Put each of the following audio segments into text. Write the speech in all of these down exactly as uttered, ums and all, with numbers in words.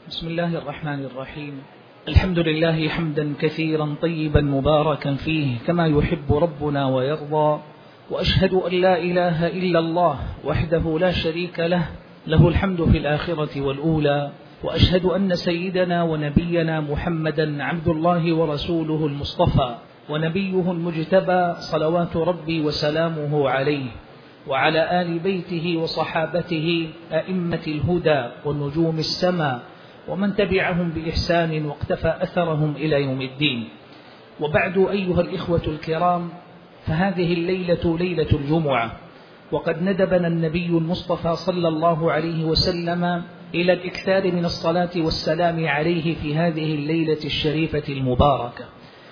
بسم الله الرحمن الرحيم. الحمد لله حمدا كثيرا طيبا مباركا فيه كما يحب ربنا ويرضى، وأشهد أن لا إله إلا الله وحده لا شريك له، له الحمد في الآخرة والأولى، وأشهد أن سيدنا ونبينا محمدا عبد الله ورسوله المصطفى ونبيه المجتبى، صلوات ربي وسلامه عليه وعلى آل بيته وصحابته أئمة الهدى والنجوم السما ومن تبعهم بإحسان واقتفى أثرهم إلى يوم الدين. وبعد أيها الإخوة الكرام، فهذه الليلة ليلة الجمعة، وقد ندبنا النبي المصطفى صلى الله عليه وسلم إلى الإكثار من الصلاة والسلام عليه في هذه الليلة الشريفة المباركة،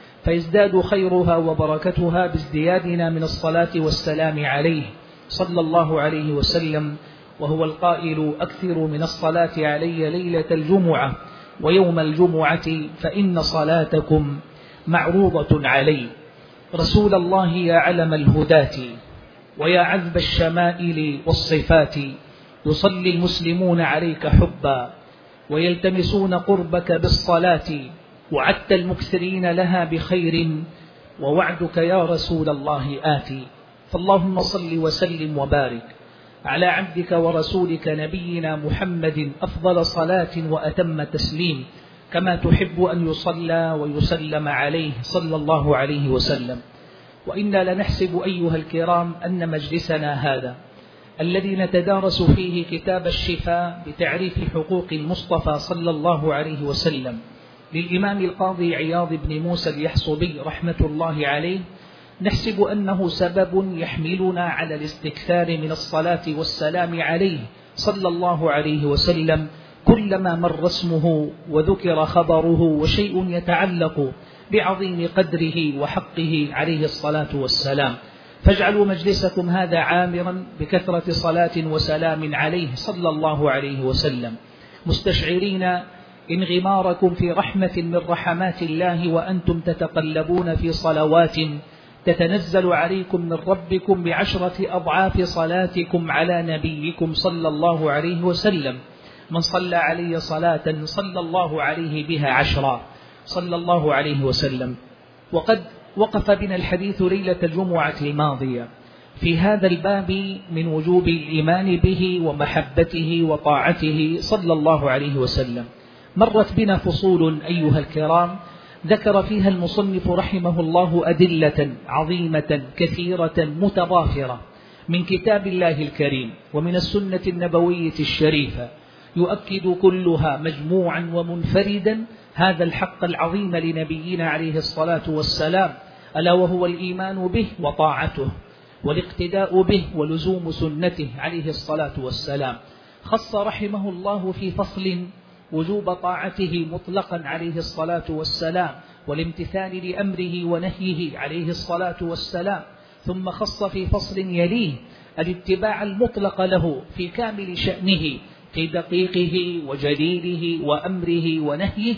فيزداد خيرها وبركتها بازديادنا من الصلاة والسلام عليه صلى الله عليه وسلم، وهو القائل: أكثروا من الصلاة علي ليلة الجمعة ويوم الجمعة فإن صلاتكم معروضة علي. رسول الله يا علم الهداة ويا عذب الشمائل والصفات، يصلي المسلمون عليك حبا ويلتمسون قربك بالصلاة، وعدت المكثرين لها بخير ووعدك يا رسول الله آتي. فاللهم صل وسلم وبارك على عبدك ورسولك نبينا محمد أفضل صلاة وأتم تسليم، كما تحب أن يصلى ويسلم عليه صلى الله عليه وسلم. وإنا لنحسب أيها الكرام أن مجلسنا هذا الذي نتدارس فيه كتاب الشفاء بتعريف حقوق المصطفى صلى الله عليه وسلم للإمام القاضي عياض بن موسى اليحصبي رحمة الله عليه، نحسب أنه سبب يحملنا على الاستكثار من الصلاة والسلام عليه صلى الله عليه وسلم كلما مر اسمه وذكر خبره وشيء يتعلق بعظيم قدره وحقه عليه الصلاة والسلام. فاجعلوا مجلسكم هذا عامرا بكثرة صلاة وسلام عليه صلى الله عليه وسلم، مستشعرين انغماركم في رحمة من رحمات الله وأنتم تتقلبون في صلوات تتنزل عليكم من ربكم بعشرة أضعاف صلاتكم على نبيكم صلى الله عليه وسلم. من صلى علي صلاة صلى الله عليه بها عشرا صلى الله عليه وسلم. وقد وقف بنا الحديث ليلة الجمعة الماضية في هذا الباب من وجوب الإيمان به ومحبته وطاعته صلى الله عليه وسلم. مرت بنا فصول أيها الكرام ذكر فيها المصنف رحمه الله أدلة عظيمة كثيرة متضافرة من كتاب الله الكريم ومن السنة النبوية الشريفة، يؤكد كلها مجموعا ومنفردا هذا الحق العظيم لنبينا عليه الصلاة والسلام، ألا وهو الإيمان به وطاعته والاقتداء به ولزوم سنته عليه الصلاة والسلام. خص رحمه الله في فصل وجوب طاعته مطلقا عليه الصلاة والسلام والامتثال لأمره ونهيه عليه الصلاة والسلام، ثم خص في فصل يليه الاتباع المطلق له في كامل شأنه في دقيقه وجليله وأمره ونهيه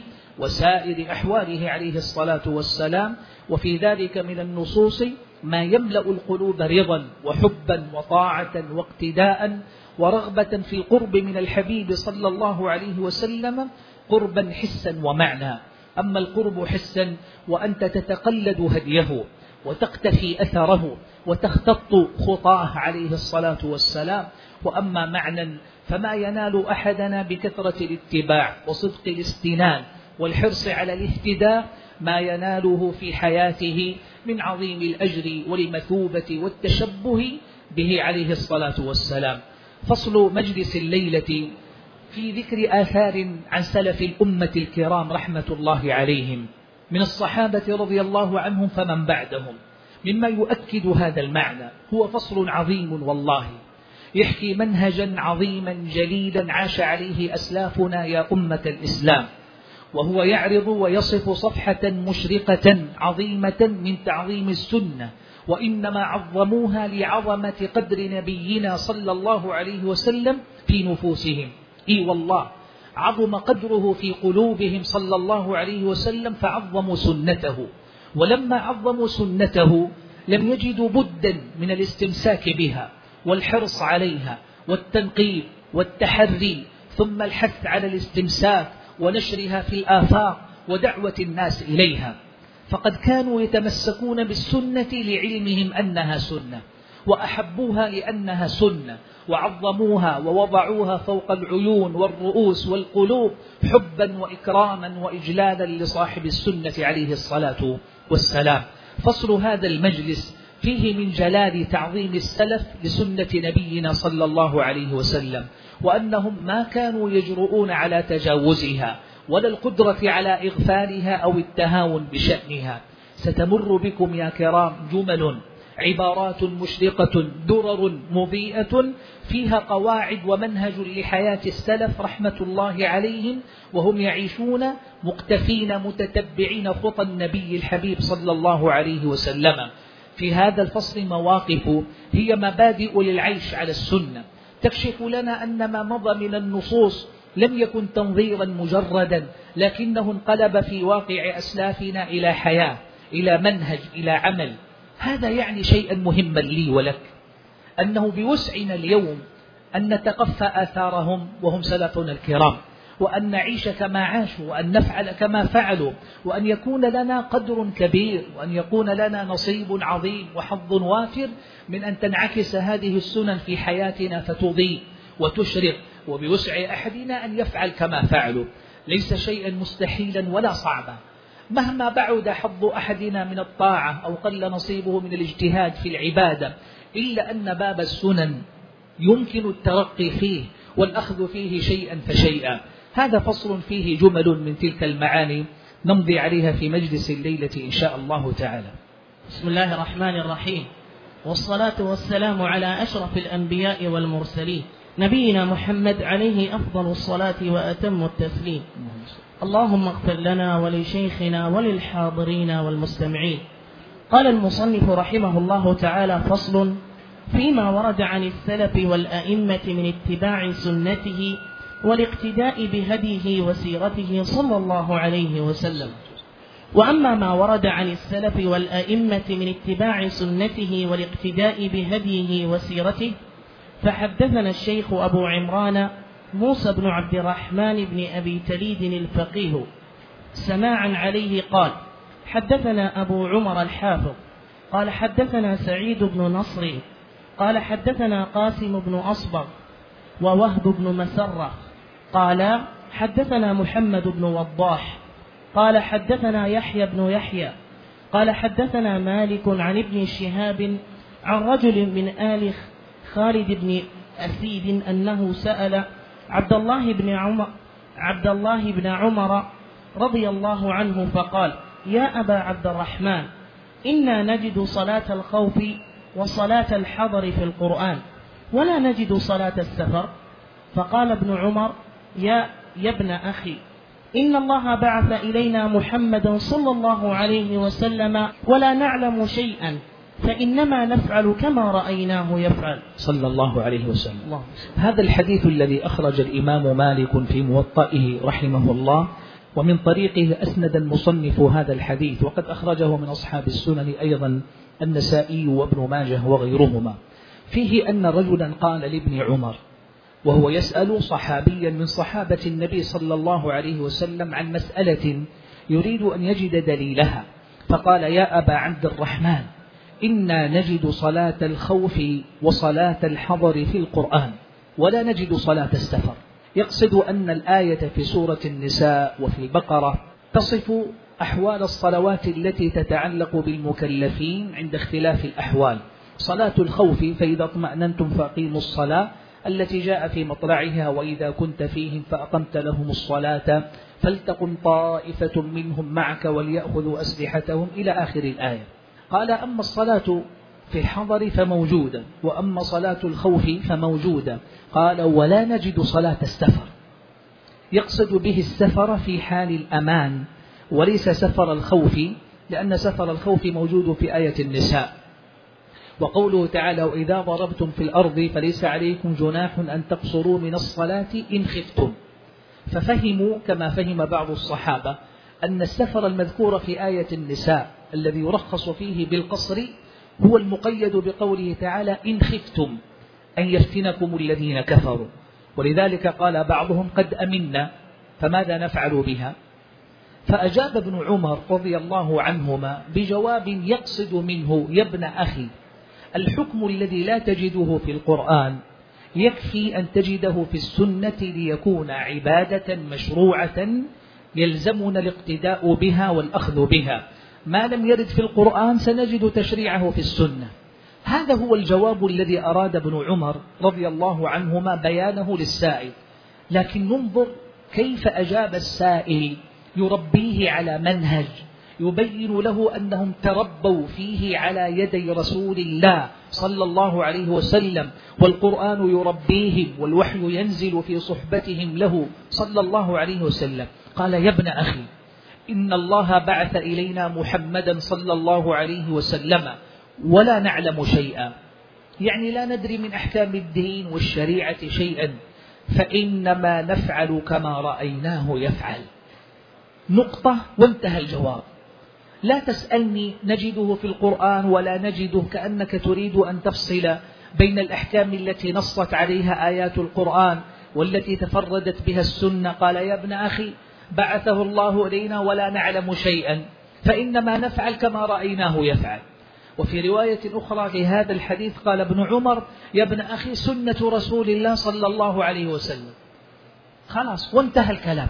وسائر أحواله عليه الصلاة والسلام، وفي ذلك من النصوص ما يملأ القلوب رضا وحبا وطاعة واقتداء ورغبة في القرب من الحبيب صلى الله عليه وسلم قربا حسا ومعنى. أما القرب حسا وأنت تتقلد هديه وتقتفي أثره وتختط خطاه عليه الصلاة والسلام، وأما معنى فما ينال أحدنا بكثرة الاتباع وصدق الاستنان والحرص على الاهتداء ما يناله في حياته من عظيم الأجر والمثوبة والتشبه به عليه الصلاة والسلام. فصل مجلس الليلة في ذكر آثار عن سلف الأمة الكرام رحمة الله عليهم من الصحابة رضي الله عنهم فمن بعدهم مما يؤكد هذا المعنى. هو فصل عظيم والله، يحكي منهجا عظيما جليلا عاش عليه أسلافنا يا أمة الإسلام، وهو يعرض ويصف صفحة مشرقة عظيمة من تعظيم السنة، وإنما عظموها لعظمة قدر نبينا صلى الله عليه وسلم في نفوسهم. إي والله عظم قدره في قلوبهم صلى الله عليه وسلم فعظموا سنته، ولما عظموا سنته لم يجدوا بدا من الاستمساك بها والحرص عليها والتنقيب والتحري، ثم الحث على الاستمساك ونشرها في الآفاق ودعوة الناس إليها، فقد كانوا يتمسكون بالسنة لعلمهم أنها سنة، وأحبوها لأنها سنة، وعظموها ووضعوها فوق العيون والرؤوس والقلوب حبا وإكراما وإجلالا لصاحب السنة عليه الصلاة والسلام. فصل هذا المجلس فيه من جلال تعظيم السلف لسنة نبينا صلى الله عليه وسلم، وأنهم ما كانوا يجرؤون على تجاوزها ولا القدرة على إغفالها أو التهاون بشأنها. ستمر بكم يا كرام جمل، عبارات مشرقة، درر مضيئة فيها قواعد ومنهج لحياة السلف رحمة الله عليهم، وهم يعيشون مقتفين متتبعين خطى النبي الحبيب صلى الله عليه وسلم. في هذا الفصل مواقف هي مبادئ للعيش على السنة، تكشف لنا أن ما مضى من النصوص لم يكن تنظيرا مجردا، لكنه انقلب في واقع أسلافنا إلى حياة، إلى منهج، إلى عمل. هذا يعني شيئا مهما لي ولك، أنه بوسعنا اليوم أن نتقفى آثارهم وهم سلفنا الكرام، وأن نعيش كما عاشوا، وأن نفعل كما فعلوا، وأن يكون لنا قدر كبير، وأن يكون لنا نصيب عظيم وحظ وافر من أن تنعكس هذه السنن في حياتنا فتضيء وتشرق، وبوسع أحدنا أن يفعل كما فعلوا. ليس شيئا مستحيلا ولا صعبا، مهما بعد حظ أحدنا من الطاعة أو قل نصيبه من الاجتهاد في العبادة، إلا أن باب السنن يمكن الترقي فيه والأخذ فيه شيئا فشيئا. هذا فصل فيه جمل من تلك المعاني نمضي عليها في مجلس الليلة إن شاء الله تعالى. بسم الله الرحمن الرحيم، والصلاة والسلام على أشرف الأنبياء والمرسلين نبينا محمد عليه أفضل الصلاة وأتم التسليم. اللهم اغفر لنا ولشيخنا وللحاضرين والمستمعين. قال المصنف رحمه الله تعالى: فصل فيما ورد عن السلف والأئمة من اتباع سنته والاقتداء بهديه وسيرته صلى الله عليه وسلم. وأما ما ورد عن السلف والأئمة من اتباع سنته والاقتداء بهديه وسيرته فحدثنا الشيخ أبو عمران موسى بن عبد الرحمن بن أبي تليد الفقيه سماعا عليه قال: حدثنا أبو عمر الحافظ قال حدثنا سعيد بن نصر قال حدثنا قاسم بن أصبغ ووهب بن مسرة قال حدثنا محمد بن وضاح قال حدثنا يحيى بن يحيى قال حدثنا مالك عن ابن شهاب عن رجل من آل خالد بن أسيد أنه سأل عبد الله بن عمر عبد الله بن عمر رضي الله عنه فقال: يا أبا عبد الرحمن، إنا نجد صلاة الخوف وصلاة الحضر في القرآن ولا نجد صلاة السفر. فقال ابن عمر: يا يا ابن أخي، إن الله بعث إلينا محمدا صلى الله عليه وسلم ولا نعلم شيئا، فإنما نفعل كما رأيناه يفعل صلى الله عليه وسلم. الله. هذا الحديث الذي أخرج الإمام مالك في موطئه رحمه الله، ومن طريقه أسند المصنف هذا الحديث، وقد أخرجه من أصحاب السنن أيضا النسائي وابن ماجه وغيرهما، فيه أن رجلا قال لابن عمر وهو يسأل صحابيا من صحابة النبي صلى الله عليه وسلم عن مسألة يريد أن يجد دليلها، فقال: يا أبا عبد الرحمن، إنا نجد صلاة الخوف وصلاة الحضر في القرآن ولا نجد صلاة السفر. يقصد أن الآية في سورة النساء وفي البقرة تصف أحوال الصلوات التي تتعلق بالمكلفين عند اختلاف الأحوال. صلاة الخوف: فإذا اطمأننتم فأقيموا الصلاة، التي جاء في مطلعها: وإذا كنت فيهم فأقمت لهم الصلاة فلتقم طائفة منهم معك وليأخذوا أسلحتهم، إلى آخر الآية. قال: أما الصلاة في الحضر فموجودة، وأما صلاة الخوف فموجودة. قال: ولا نجد صلاة السفر. يقصد به السفر في حال الأمان وليس سفر الخوف، لأن سفر الخوف موجود في آية النساء. وقوله تعالى: وإذا ضربتم في الأرض فليس عليكم جناح أن تقصروا من الصلاة إن خفتم. ففهموا كما فهم بعض الصحابة أن السفر المذكور في آية النساء الذي يرخص فيه بالقصر هو المقيد بقوله تعالى: إن خفتم أن يفتنكم الذين كفروا. ولذلك قال بعضهم: قد أمنا فماذا نفعل بها؟ فأجاب ابن عمر رضي الله عنهما بجواب يقصد منه: يا ابن أخي، الحكم الذي لا تجده في القرآن يكفي أن تجده في السنة ليكون عبادة مشروعة يلزمنا الاقتداء بها والأخذ بها. ما لم يرد في القرآن سنجد تشريعه في السنة. هذا هو الجواب الذي أراد ابن عمر رضي الله عنهما بيانه للسائل. لكن ننظر كيف أجاب السائل، يربيه على منهج يبين له أنهم تربوا فيه على يدي رسول الله صلى الله عليه وسلم، والقرآن يربيهم والوحي ينزل في صحبتهم له صلى الله عليه وسلم. قال: يا ابن أخي، إن الله بعث إلينا محمدا صلى الله عليه وسلم ولا نعلم شيئا، يعني لا ندري من أحكام الدين والشريعة شيئا، فإنما نفعل كما رأيناه يفعل. نقطة وانتهى الجواب. لا تسألني نجده في القرآن ولا نجده، كأنك تريد أن تفصل بين الأحكام التي نصت عليها آيات القرآن والتي تفردت بها السنة. قال: يا ابن أخي، بعثه الله إلينا ولا نعلم شيئا، فإنما نفعل كما رأيناه يفعل. وفي رواية أخرى لهذا الحديث قال ابن عمر: يا ابن أخي، سنة رسول الله صلى الله عليه وسلم. خلاص وانتهى الكلام.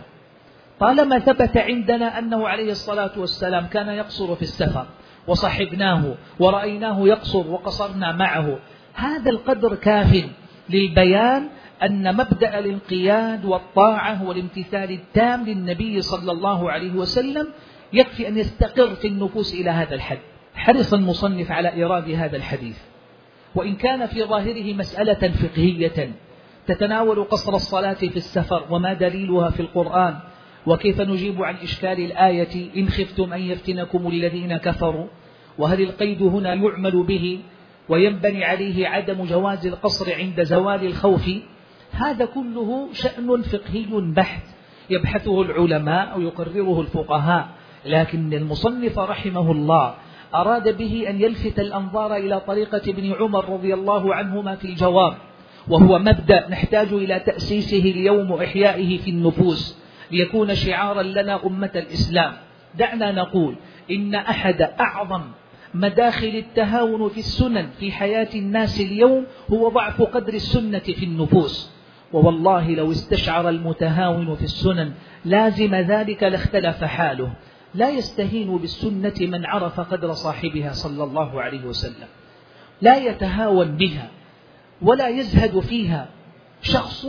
طالما ثبت عندنا أنه عليه الصلاة والسلام كان يقصر في السفر وصحبناه ورأيناه يقصر وقصرنا معه، هذا القدر كاف للبيان أن مبدأ الانقياد والطاعة والامتثال التام للنبي صلى الله عليه وسلم يكفي أن يستقر في النفوس إلى هذا الحد. حرص المصنف على إيراد هذا الحديث، وإن كان في ظاهره مسألة فقهية تتناول قصر الصلاة في السفر وما دليلها في القرآن، وكيف نجيب عن إشكال الآية: إن خفتم أن يفتنكم الذين كفروا، وهل القيد هنا يعمل به وينبني عليه عدم جواز القصر عند زوال الخوف؟ هذا كله شأن فقهي بحت يبحثه العلماء أو يقرره الفقهاء، لكن المصنف رحمه الله أراد به أن يلفت الأنظار إلى طريقة ابن عمر رضي الله عنهما في الجواب، وهو مبدأ نحتاج إلى تأسيسه اليوم وإحيائه في النفوس ليكون شعارا لنا أمة الإسلام. دعنا نقول إن أحد أعظم مداخل التهاون في السنن في حياة الناس اليوم هو ضعف قدر السنة في النفوس، ووالله لو استشعر المتهاون في السنن لازم ذلك لاختلف حاله. لا يستهين بالسنة من عرف قدر صاحبها صلى الله عليه وسلم، لا يتهاون بها ولا يزهد فيها. شخص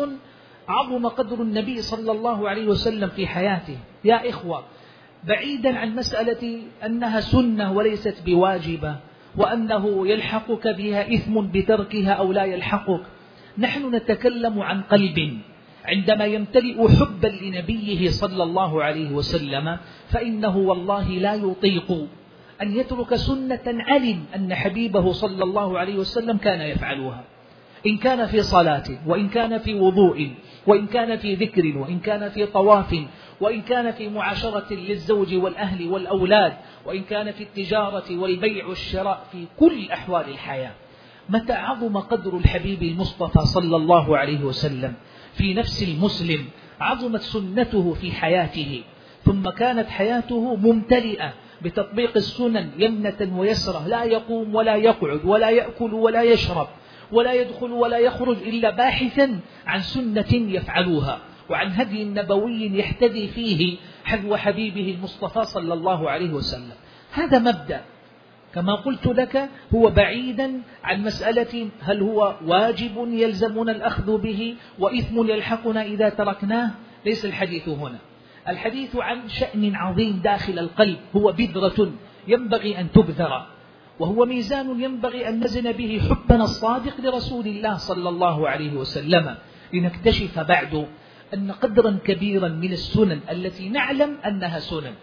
عظم قدر النبي صلى الله عليه وسلم في حياته يا إخوة، بعيدا عن مسألة أنها سنة وليست بواجبة وأنه يلحقك بها إثم بتركها أو لا يلحقك، نحن نتكلم عن قلب عندما يمتلئ حبا لنبيه صلى الله عليه وسلم فإنه والله لا يطيق أن يترك سنة علم أن حبيبه صلى الله عليه وسلم كان يفعلها، إن كان في صلاة، وإن كان في وضوء، وإن كان في ذكر، وإن كان في طواف، وإن كان في معاشرة للزوج والأهل والأولاد، وإن كان في التجارة والبيع والشراء، في كل أحوال الحياة. متى عظم قدر الحبيب المصطفى صلى الله عليه وسلم في نفس المسلم عظمت سنته في حياته، ثم كانت حياته ممتلئة بتطبيق السنن يمنة ويسرة، لا يقوم ولا يقعد ولا يأكل ولا يشرب ولا يدخل ولا يخرج إلا باحثا عن سنة يفعلوها وعن هدي نبوي يحتدي فيه حذو حبيبه المصطفى صلى الله عليه وسلم. هذا مبدأ كما قلت لك هو بعيدا عن مسألة هل هو واجب يلزمنا الأخذ به وإثم يلحقنا إذا تركناه. ليس الحديث هنا، الحديث عن شأن عظيم داخل القلب، هو بذرة ينبغي أن تبذر، وهو ميزان ينبغي أن نزن به حبنا الصادق لرسول الله صلى الله عليه وسلم، لنكتشف بعد أن قدرا كبيرا من السنن التي نعلم أنها سنن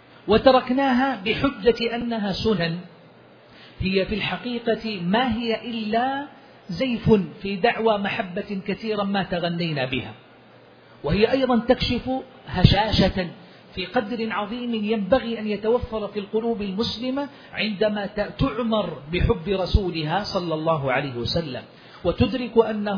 وتركناها بحجة أنها سنن هي في الحقيقة ما هي إلا زيف في دعوى محبة كثيرا ما تغنينا بها، وهي أيضا تكشف هشاشة في قدر عظيم ينبغي أن يتوفر في القلوب المسلمة عندما تعمر بحب رسولها صلى الله عليه وسلم، وتدرك أنه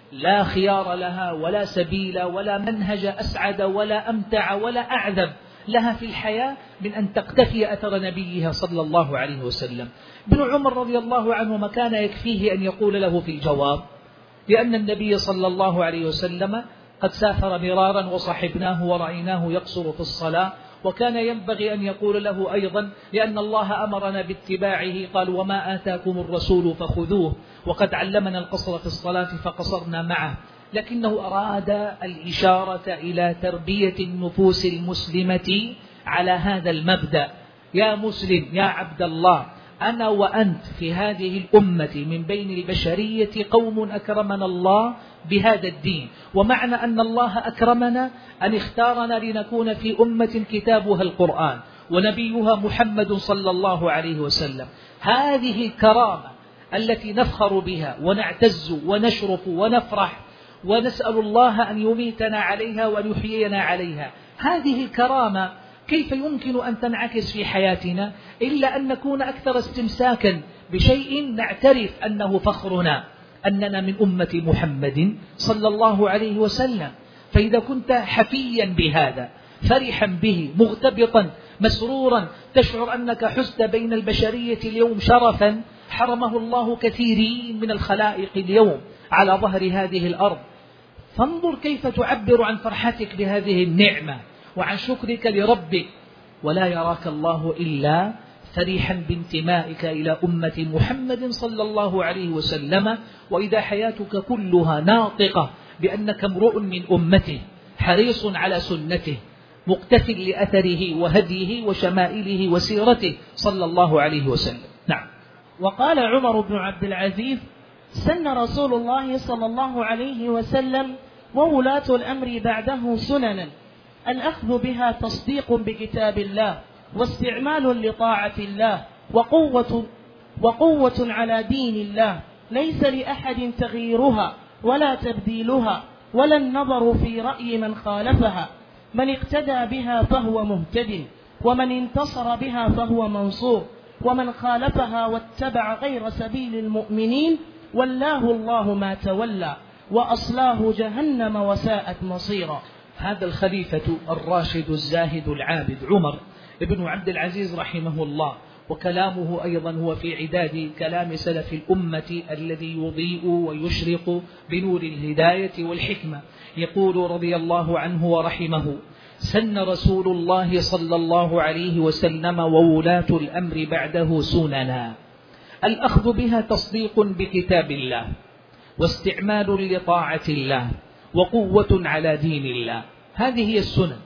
لا خيار لها ولا سبيل ولا منهج أسعد ولا أمتع ولا أعذب لها في الحياة من أن تقتفي أثر نبيها صلى الله عليه وسلم. ابن عمر رضي الله عنه ما كان يكفيه أن يقول له في الجواب، لأن النبي صلى الله عليه وسلم قد سافر مرارا وصحبناه ورأيناه يقصر في الصلاة، وكان ينبغي أن يقول له أيضا لأن الله أمرنا باتباعه، قال وما آتاكم الرسول فخذوه، وقد علمنا القصر في الصلاة فقصرنا معه، لكنه أراد الإشارة إلى تربية النفوس المسلمة على هذا المبدأ. يا مسلم يا عبد الله، أنا وأنت في هذه الأمة من بين البشرية قوم أكرمنا الله بهذا الدين، ومعنى أن الله أكرمنا أن اختارنا لنكون في أمة كتابها القرآن ونبيها محمد صلى الله عليه وسلم. هذه الكرامة التي نفخر بها ونعتز ونشرف ونفرح ونسأل الله أن يميتنا عليها وأن يحيينا عليها، هذه الكرامة كيف يمكن أن تنعكس في حياتنا إلا أن نكون أكثر استمساكا بشيء نعترف أنه فخرنا، أننا من أمة محمد صلى الله عليه وسلم. فإذا كنت حفيا بهذا فرحا به مغتبطا مسرورا تشعر أنك حزت بين البشرية اليوم شرفا حرمه الله كثيرين من الخلائق اليوم على ظهر هذه الأرض، فانظر كيف تعبر عن فرحتك بهذه النعمة وعن شكرك لربك، ولا يراك الله إلا فرحا بانتمائك إلى أمة محمد صلى الله عليه وسلم، وإذا حياتك كلها ناطقة بأنك امرؤ من أمته حريص على سنته مقتف لأثره وهديه وشمائله وسيرته صلى الله عليه وسلم. نعم. وقال عمر بن عبد العزيز: سن رسول الله صلى الله عليه وسلم وولاة الأمر بعده سننا الأخذ بها تصديق بكتاب الله واستعمال لطاعة الله وقوة, وقوة على دين الله، ليس لأحد تغييرها ولا تبديلها ولا النظر في رأي من خالفها، من اقتدى بها فهو مهتد، ومن انتصر بها فهو منصور، ومن خالفها واتبع غير سبيل المؤمنين ولاه الله ما تولى وأصلاه جهنم وساءت مصيرا. هذا الخليفة الراشد الزاهد العابد عمر ابن عبد العزيز رحمه الله، وكلامه أيضا هو في عداد كلام سلف الأمة الذي يضيء ويشرق بنور الهداية والحكمة. يقول رضي الله عنه ورحمه: سن رسول الله صلى الله عليه وسلم وولاة الأمر بعده سننا الأخذ بها تصديق بكتاب الله واستعمال لطاعة الله وقوة على دين الله. هذه هي السنن،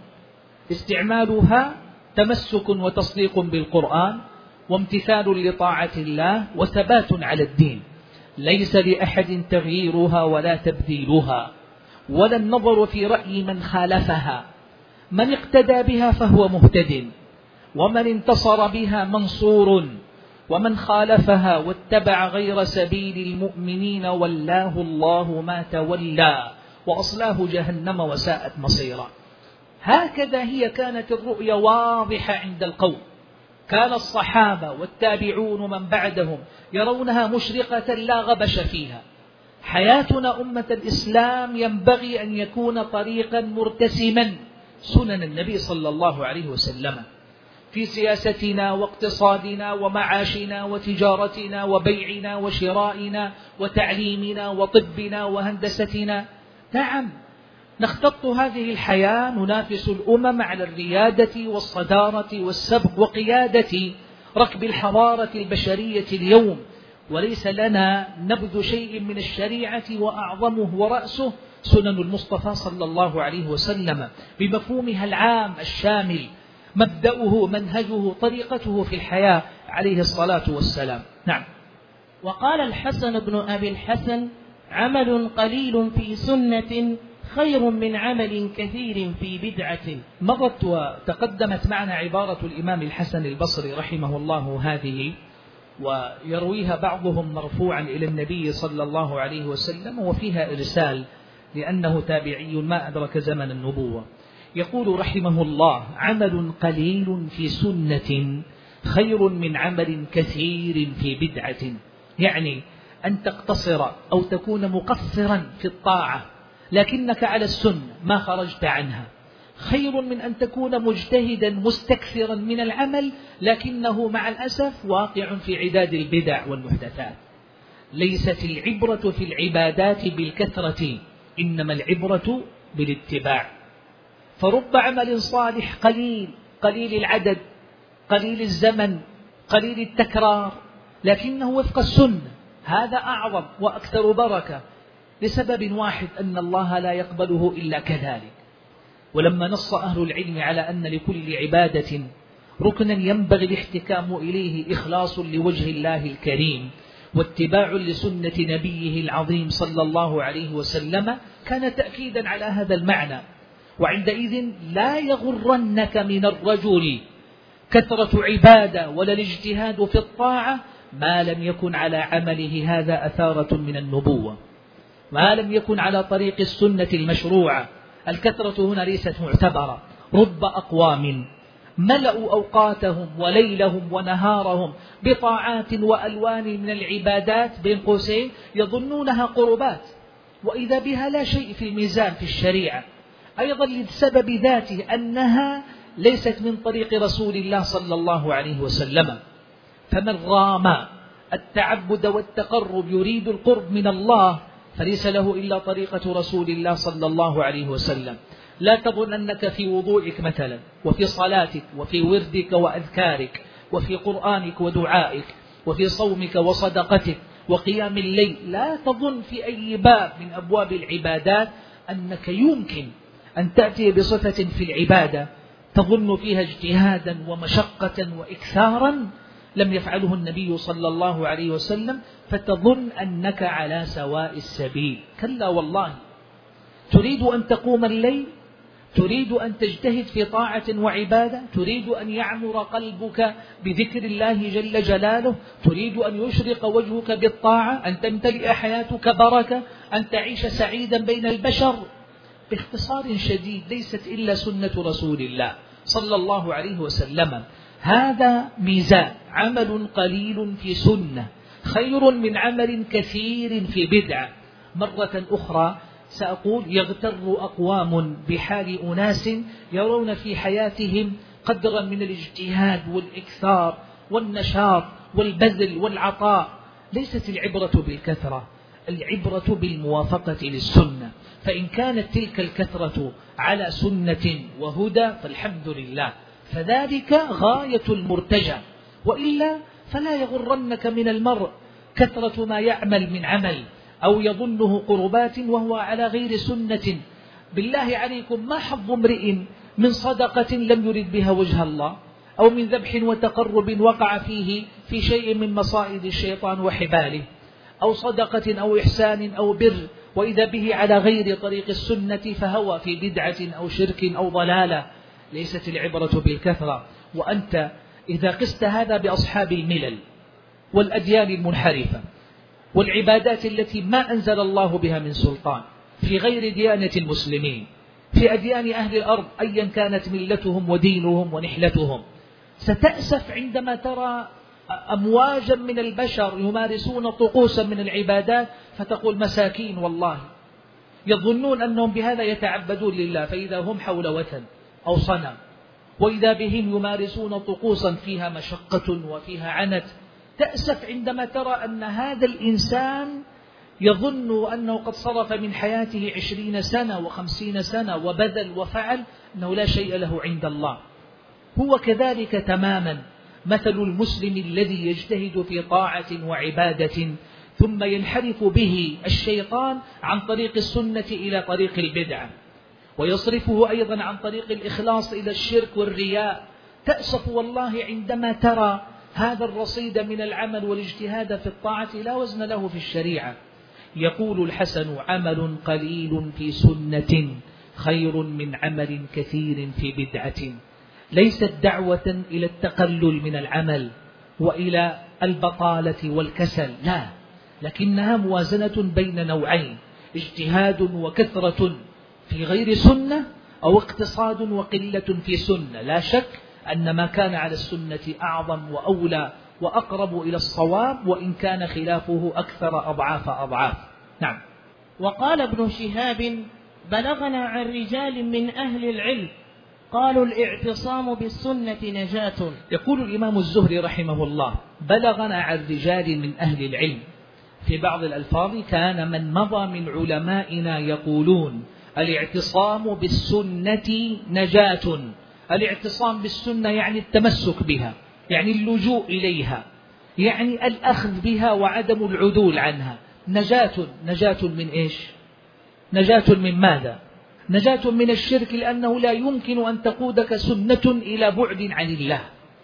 استعمالها تمسك وتصديق بالقرآن وامتثال لطاعة الله وثبات على الدين، ليس لأحد تغييرها ولا تبديلها ولا النظر في رأي من خالفها، من اقتدى بها فهو مهتد، ومن انتصر بها منصور، ومن خالفها واتبع غير سبيل المؤمنين ولاه الله ما تولى وأصلاه جهنم وساءت مصيرا. هكذا هي كانت الرؤيا واضحة عند القوم، كان الصحابة والتابعون من بعدهم يرونها مشرقة لا غبش فيها. حياتنا أمة الإسلام ينبغي أن يكون طريقا مرتسما سنن النبي صلى الله عليه وسلم في سياستنا واقتصادنا ومعاشنا وتجارتنا وبيعنا وشرائنا وتعليمنا وطبنا وهندستنا. نعم، نختط هذه الحياة ننافس الأمم على الريادة والصدارة والسبق وقيادة ركب الحضارة البشرية اليوم، وليس لنا نبذ شيء من الشريعة وأعظمه ورأسه سنن المصطفى صلى الله عليه وسلم بمفهومها العام الشامل، مبدأه منهجه طريقته في الحياة عليه الصلاة والسلام. نعم. وقال الحسن بن أبي الحسن: عمل قليل في سنة خير من عمل كثير في بدعة. مضت وتقدمت معنا عبارة الإمام الحسن البصري رحمه الله هذه، ويرويها بعضهم مرفوعا إلى النبي صلى الله عليه وسلم، وفيها إرسال لأنه تابعي ما أدرك زمن النبوة. يقول رحمه الله: عمل قليل في سنة خير من عمل كثير في بدعة. يعني أن تقتصر أو تكون مقصرا في الطاعة لكنك على السنة ما خرجت عنها، خير من أن تكون مجتهدا مستكثرا من العمل لكنه مع الأسف واقع في عداد البدع والمحدثات. ليست العبرة في العبادات بالكثرة، إنما العبرة بالاتباع. فرب عمل صالح قليل قليل العدد قليل الزمن قليل التكرار لكنه وفق السنة، هذا أعظم وأكثر بركة لسبب واحد، أن الله لا يقبله إلا كذلك. ولما نص أهل العلم على أن لكل عبادة ركنا ينبغي الاحتكام إليه إخلاص لوجه الله الكريم واتباع لسنة نبيه العظيم صلى الله عليه وسلم، كان تأكيدا على هذا المعنى. وعندئذ لا يغرنك من الرجل كثرة عبادة ولا الاجتهاد في الطاعة ما لم يكن على عمله هذا أثارة من النبوة، ما لم يكن على طريق السنة المشروعة. الكثرة هنا ليست معتبرة. رب أقوام ملأوا أوقاتهم وليلهم ونهارهم بطاعات وألوان من العبادات بين قوسين يظنونها قربات، وإذا بها لا شيء في الميزان في الشريعة، أيضا لسبب ذاته أنها ليست من طريق رسول الله صلى الله عليه وسلم. فمن رام التعبد والتقرب يريد القرب من الله فليس له إلا طريقة رسول الله صلى الله عليه وسلم. لا تظن أنك في وضوئك مثلا وفي صلاتك وفي وردك وأذكارك وفي قرآنك ودعائك وفي صومك وصدقتك وقيام الليل، لا تظن في أي باب من أبواب العبادات أنك يمكن أن تأتي بصفة في العبادة تظن فيها اجتهادا ومشقة وإكثارا لم يفعله النبي صلى الله عليه وسلم فتظن أنك على سواء السبيل. كلا والله. تريد أن تقوم الليل، تريد أن تجتهد في طاعة وعبادة، تريد أن يعمر قلبك بذكر الله جل جلاله، تريد أن يشرق وجهك بالطاعة، أن تمتلئ حياتك بركة، أن تعيش سعيدا بين البشر. باختصار شديد ليست إلا سنة رسول الله صلى الله عليه وسلم. هذا ميزان، عمل قليل في سنة خير من عمل كثير في بدعة. مرة أخرى سأقول يغتر أقوام بحال أناس يرون في حياتهم قدرا من الاجتهاد والإكثار والنشاط والبذل والعطاء. ليست العبرة بالكثرة، العبرة بالموافقة للسنة. فإن كانت تلك الكثرة على سنة وهدى فالحمد لله، فذلك غاية المرتجى. وإلا فلا يغرنك من المرء كثرة ما يعمل من عمل أو يظنه قربات وهو على غير سنة. بالله عليكم، ما حظ امرئ من صدقة لم يرد بها وجه الله، أو من ذبح وتقرب وقع فيه في شيء من مصائد الشيطان وحباله، أو صدقة أو إحسان أو بر وإذا به على غير طريق السنة فهوى في بدعة أو شرك أو ضلالة. ليست العبرة بالكثرة. وأنت إذا قست هذا بأصحاب الملل والأديان المنحرفة والعبادات التي ما أنزل الله بها من سلطان في غير ديانة المسلمين، في أديان أهل الأرض أيا كانت ملتهم ودينهم ونحلتهم، ستأسف عندما ترى أمواجا من البشر يمارسون طقوسا من العبادات فتقول مساكين والله، يظنون أنهم بهذا يتعبدون لله، فإذا هم حول وثن أو صنم، وإذا بهم يمارسون طقوسا فيها مشقة وفيها عنت. تأسف عندما ترى أن هذا الإنسان يظن أنه قد صرف من حياته عشرين سنة وخمسين سنة وبذل وفعل، أنه لا شيء له عند الله. هو كذلك تماما مثل المسلم الذي يجتهد في طاعة وعبادة ثم ينحرف به الشيطان عن طريق السنة إلى طريق البدعة، ويصرفه أيضا عن طريق الإخلاص إلى الشرك والرياء. تأسف والله عندما ترى هذا الرصيد من العمل والاجتهاد في الطاعة لا وزن له في الشريعة. يقول الحسن: عمل قليل في سنة خير من عمل كثير في بدعة. ليست دعوة إلى التقلل من العمل وإلى البطالة والكسل، لا، لكنها موازنة بين نوعين: اجتهاد وكثرة في غير سنة، أو اقتصاد وقلة في سنة. لا شك أن ما كان على السنة أعظم وأولى وأقرب إلى الصواب، وإن كان خلافه أكثر أضعاف أضعاف. نعم. وقال ابن شهاب: بلغنا عن رجال من أهل العلم قالوا الاعتصام بالسنة نجاة. يقول الإمام الزهري رحمه الله: بلغنا عن رجال من أهل العلم. في بعض الألفاظ: كان من مضى من علمائنا يقولون الاعتصام بالسنة نجاة. الاعتصام بالسنة يعني التمسك بها، يعني اللجوء إليها، يعني الأخذ بها وعدم العدول عنها. نجاة. نجاة من إيش؟ نجاة من ماذا؟ نجاة من الشرك، لأنه لا يمكن أن تقودك سنة إلى بعد عن الله.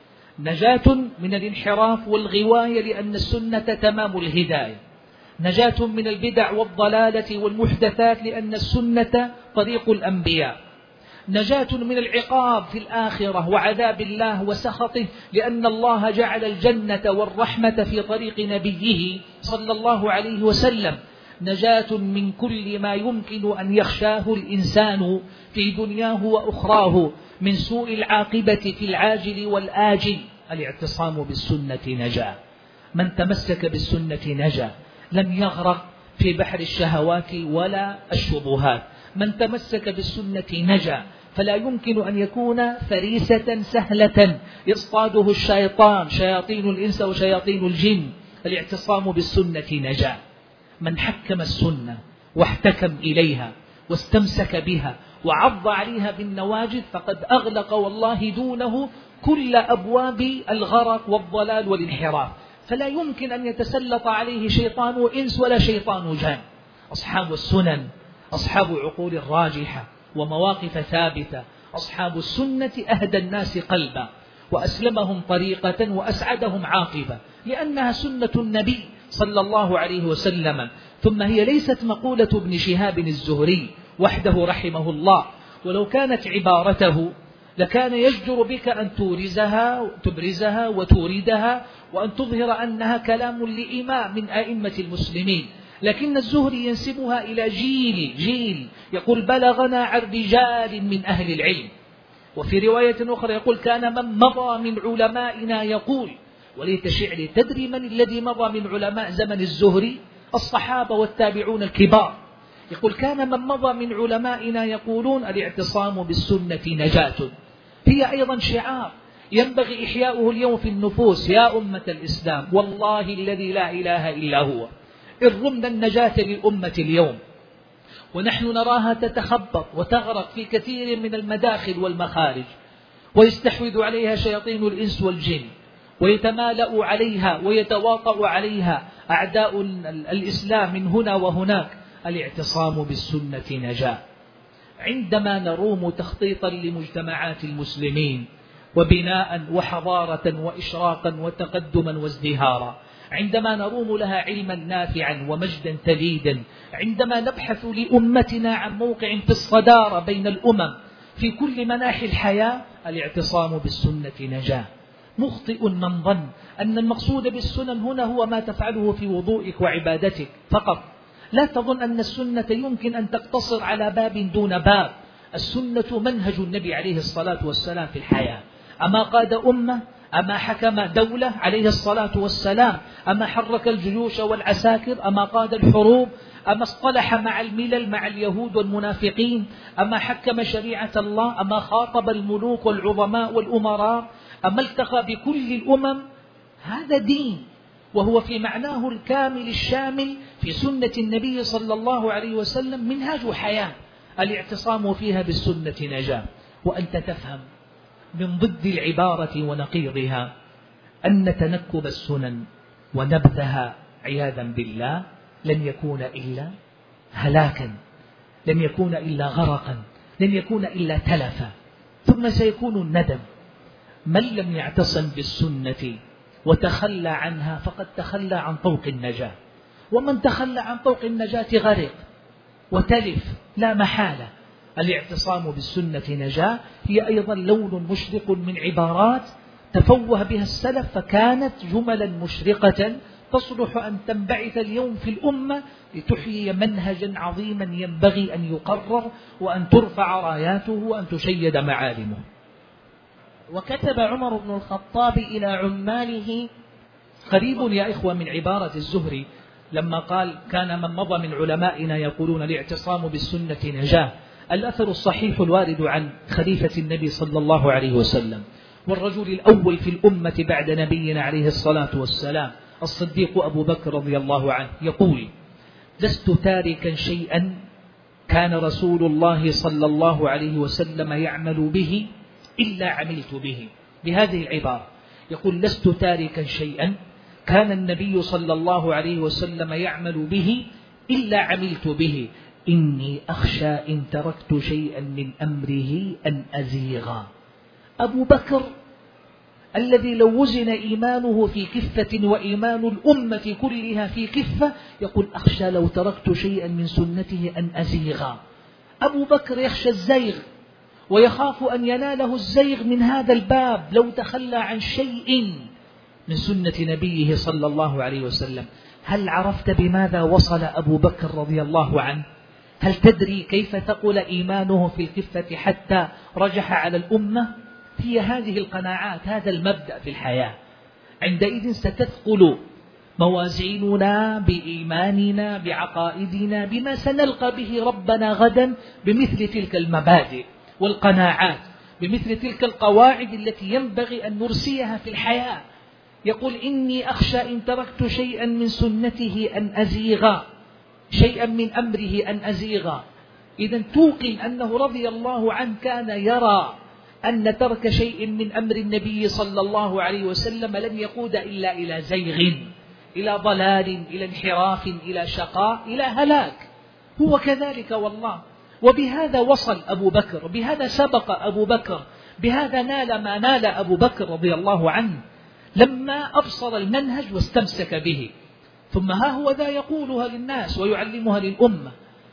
نجاة من الانحراف والغواية، لأن السنة تمام الهداية. نجاة من البدع والضلالة والمحدثات، لأن السنة طريق الأنبياء. نجاة من العقاب في الآخرة وعذاب الله وسخطه، لأن الله جعل الجنة والرحمة في طريق نبيه صلى الله عليه وسلم. نجاة من كل ما يمكن أن يخشاه الإنسان في دنياه وأخراه من سوء العاقبة في العاجل والآجل. الاعتصام بالسنة نجاة. من تمسك بالسنة نجا، لم يغرق في بحر الشهوات ولا الشبهات. من تمسك بالسنة نجا، فلا يمكن أن يكون فريسة سهلة يصطاده الشيطان، شياطين الإنس وشياطين الجن. الاعتصام بالسنة نجا. من حكم السنة واحتكم إليها واستمسك بها وعض عليها بالنواجذ، فقد أغلق والله دونه كل أبواب الغرق والضلال والانحراف. فلا يمكن أن يتسلط عليه شيطان إنس ولا شيطان جان. أصحاب السنن أصحاب عقول راجحة ومواقف ثابتة. أصحاب السنة أهدى الناس قلبا وأسلمهم طريقة وأسعدهم عاقبة، لأنها سنة النبي صلى الله عليه وسلم. ثم هي ليست مقولة ابن شهاب الزهري وحده رحمه الله، ولو كانت عبارته لكان يجدر بك أن تورزها تبرزها وتوردها وأن تظهر أنها كلام لإمام من أئمة المسلمين. لكن الزهري ينسبها إلى جيل جيل يقول: بلغنا عن رجال من أهل العلم. وفي رواية أخرى يقول: كان من مضى من علمائنا يقول. وليت شعري، تدري من الذي مضى من علماء زمن الزهري؟ الصحابة والتابعون الكبار. يقول: كان من مضى من علمائنا يقولون الاعتصام بالسنة نجاة. هي أيضا شعار ينبغي إحياؤه اليوم في النفوس. يا أمة الإسلام، والله الذي لا إله إلا هو، إن رمنا النجاة للأمة اليوم ونحن نراها تتخبط وتغرق في كثير من المداخل والمخارج، ويستحوذ عليها شياطين الإنس والجن، ويتمالأ عليها ويتواطأ عليها أعداء الإسلام من هنا وهناك. الاعتصام بالسنة نجاة. عندما نروم تخطيطا لمجتمعات المسلمين وبناء وحضارة وإشراقا وتقدما وازدهارا، عندما نروم لها علما نافعا ومجدا تليدا، عندما نبحث لأمتنا عن موقع في الصدارة بين الأمم في كل مناحي الحياة، الاعتصام بالسنة نجاة. مخطئ من ظن أن المقصود بالسنن هنا هو ما تفعله في وضوئك وعبادتك فقط. لا تظن أن السنة يمكن أن تقتصر على باب دون باب. السنة منهج النبي عليه الصلاة والسلام في الحياة. أما قاد أمة، أما حكم دولة عليه الصلاة والسلام، أما حرك الجيوش والعساكر، أما قاد الحروب، أما اصطلح مع الملل مع اليهود والمنافقين، أما حكم شريعة الله، أما خاطب الملوك والعظماء والأمراء، أما التقى بكل الأمم. هذا دين، وهو في معناه الكامل الشامل في سنة النبي صلى الله عليه وسلم منهاج حياة. الاعتصام فيها بالسنة نجاة. وأنت تفهم من ضد العبارة ونقيضها أن تنكب السنن ونبذها عياذا بالله لن يكون إلا هلاكا، لن يكون إلا غرقا، لن يكون إلا تلفا، ثم سيكون الندم. من لم يعتصم بالسنة وتخلى عنها فقد تخلى عن طوق النجاة، ومن تخلى عن طوق النجاة غرق وتلف لا محالة. الاعتصام بالسنة نجاة هي أيضا لون مشرق من عبارات تفوه بها السلف، فكانت جملا مشرقة تصلح أن تنبعث اليوم في الأمة لتحيي منهجا عظيما ينبغي أن يقرر وأن ترفع راياته وأن تشيد معالمه. وكتب عمر بن الخطاب إلى عماله. قريب يا إخوة من عبارة الزهري لما قال كان من مضى من علمائنا يقولون الاعتصام بالسنة نجاة. الأثر الصحيح الوارد عن خليفة النبي صلى الله عليه وسلم والرجل الأول في الأمة بعد نبينا عليه الصلاة والسلام الصديق أبو بكر رضي الله عنه يقول: لست تاركا شيئا كان رسول الله صلى الله عليه وسلم يعمل به إلا عملت به. بهذه العبارة يقول: لست تاركا شيئا كان النبي صلى الله عليه وسلم يعمل به إلا عملت به، إني أخشى إن تركت شيئا من أمره أن أزيغ. أبو بكر الذي لو وزن إيمانه في كفة وإيمان الأمة كلها في كفة يقول: أخشى لو تركت شيئا من سنته أن أزيغ. أبو بكر يخشى الزيغ ويخاف أن يناله الزيغ من هذا الباب لو تخلى عن شيء من سنة نبيه صلى الله عليه وسلم. هل عرفت بماذا وصل أبو بكر رضي الله عنه؟ هل تدري كيف ثقل إيمانه في الكفة حتى رجح على الأمة؟ هي هذه القناعات، هذا المبدأ في الحياة. عندئذ ستثقل موازيننا بإيماننا بعقائدنا بما سنلقى به ربنا غدا، بمثل تلك المبادئ والقناعات، بمثل تلك القواعد التي ينبغي أن نرسيها في الحياة. يقول: إني أخشى إن تركت شيئا من سنته أن أزيغ، شيئا من أمره أن أزيغ. إذن توقن أنه رضي الله عنه كان يرى أن ترك شيء من أمر النبي صلى الله عليه وسلم لن يقود إلا إلى زيغ، إلى ضلال، إلى انحراف، إلى شقاء، إلى هلاك. هو كذلك والله. وبهذا وصل أبو بكر، بهذا سبق أبو بكر، بهذا نال ما نال أبو بكر رضي الله عنه لما أبصر المنهج واستمسك به. ثم ها هو ذا يقولها للناس ويعلمها للأمة،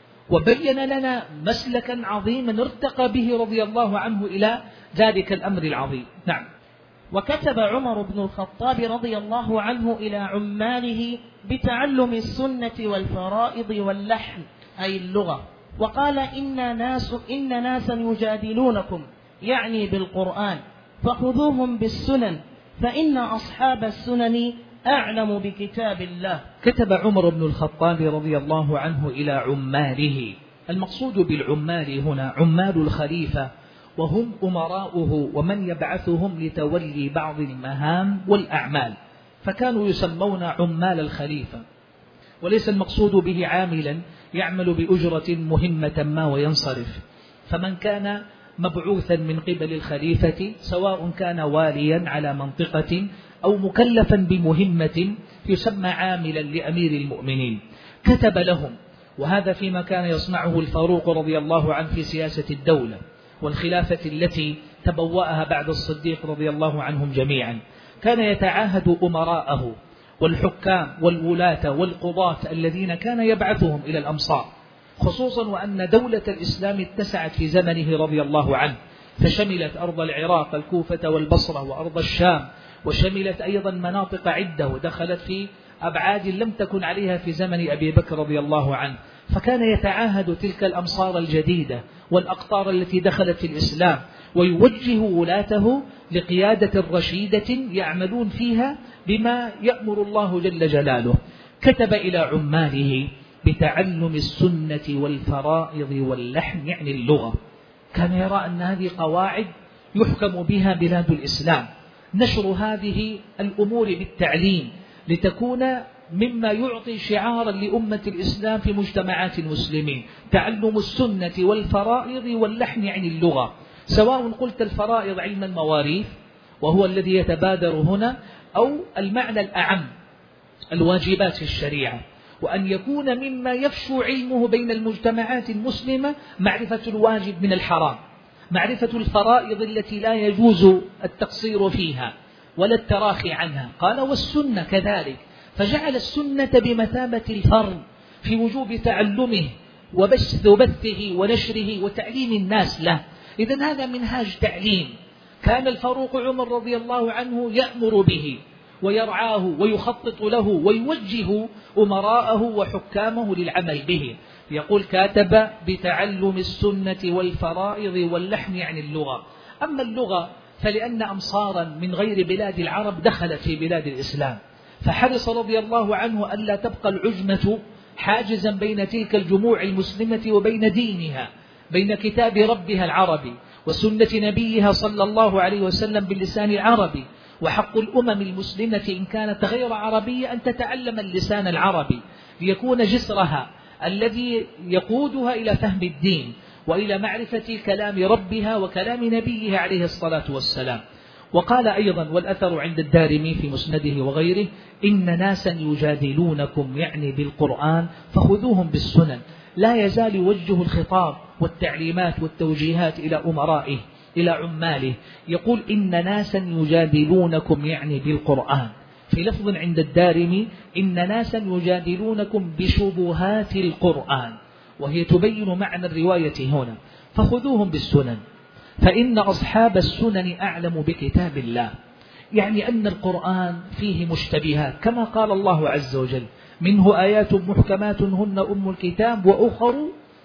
وبين لنا مسلكا عظيما ارتقى به رضي الله عنه إلى ذلك الأمر العظيم. نعم. وكتب عمر بن الخطاب رضي الله عنه إلى عماله بتعلم السنة والفرائض واللحن أي اللغة، وقال: إن ناس إن ناسا يجادلونكم، يعني بالقرآن، فخذوهم بالسنن، فإن أصحاب السنن أعلم بكتاب الله. كتب عمر بن الخطاب رضي الله عنه إلى عماله. المقصود بالعمال هنا عمال الخليفة، وهم أمراؤه ومن يبعثهم لتولي بعض المهام والأعمال، فكانوا يسمون عمال الخليفة. وليس المقصود به عاملا يعمل بأجرة مهمة ما وينصرف، فمن كان مبعوثا من قبل الخليفة سواء كان واليا على منطقة أو مكلفا بمهمة يسمى عاملا لأمير المؤمنين. كتب لهم، وهذا فيما كان يصنعه الفاروق رضي الله عنه في سياسة الدولة والخلافة التي تبوأها بعد الصديق رضي الله عنهم جميعا. كان يتعاهد أمراءه والحكام والولاة والقضاة الذين كان يبعثهم إلى الأمصار، خصوصا وأن دولة الإسلام اتسعت في زمنه رضي الله عنه، فشملت أرض العراق الكوفة والبصرة وأرض الشام، وشملت أيضا مناطق عدة، ودخلت في أبعاد لم تكن عليها في زمن أبي بكر رضي الله عنه. فكان يتعاهد تلك الأمصار الجديدة والأقطار التي دخلت في الإسلام، ويوجه ولاته لقيادة رشيدة يعملون فيها بما يأمر الله جل جلاله. كتب إلى عماله بتعلم السنة والفرائض واللحن، يعني اللغة. كان يرى أن هذه قواعد يحكم بها بلاد الإسلام، نشر هذه الأمور بالتعليم لتكون مما يعطي شعارا لأمة الإسلام في مجتمعات المسلمين. تعلم السنة والفرائض واللحن يعني اللغة، سواء قلت الفرائض علم المواريث وهو الذي يتبادر هنا، أو المعنى الأعم الواجبات في الشريعة، وأن يكون مما يفشو علمه بين المجتمعات المسلمة معرفة الواجب من الحرام، معرفة الفرائض التي لا يجوز التقصير فيها ولا التراخي عنها. قال: والسنة كذلك، فجعل السنة بمثابة الفرض في وجوب تعلمه وبث بثه ونشره وتعليم الناس له. إذن هذا منهاج تعليم كان الفاروق عمر رضي الله عنه يأمر به ويرعاه ويخطط له ويوجه أمراءه وحكامه للعمل به. يقول: كاتب بتعلم السنة والفرائض واللحن يعني اللغة. أما اللغة فلأن أمصارا من غير بلاد العرب دخلت في بلاد الإسلام، فحرص رضي الله عنه ألا تبقى العجمة حاجزا بين تلك الجموع المسلمة وبين دينها، بين كتاب ربها العربي وسنة نبيها صلى الله عليه وسلم باللسان العربي. وحق الأمم المسلمة إن كانت غير عربية أن تتعلم اللسان العربي ليكون جسرها الذي يقودها إلى فهم الدين وإلى معرفة كلام ربها وكلام نبيها عليه الصلاة والسلام. وقال أيضا، والأثر عند الدارمي في مسنده وغيره: إن ناسا يجادلونكم يعني بالقرآن فخذوهم بالسنن. لا يزال يوجه الخطاب والتعليمات والتوجيهات إلى أمرائه إلى عماله، يقول: إن ناسا يجادلونكم يعني بالقرآن. في لفظ عند الدارمي: إن ناسا يجادلونكم بشبهات القرآن، وهي تبين معنى الرواية هنا. فخذوهم بالسنن فإن أصحاب السنن أعلم بكتاب الله، يعني أن القرآن فيه مشتبهات كما قال الله عز وجل: منه آيات محكمات هن أم الكتاب وأخر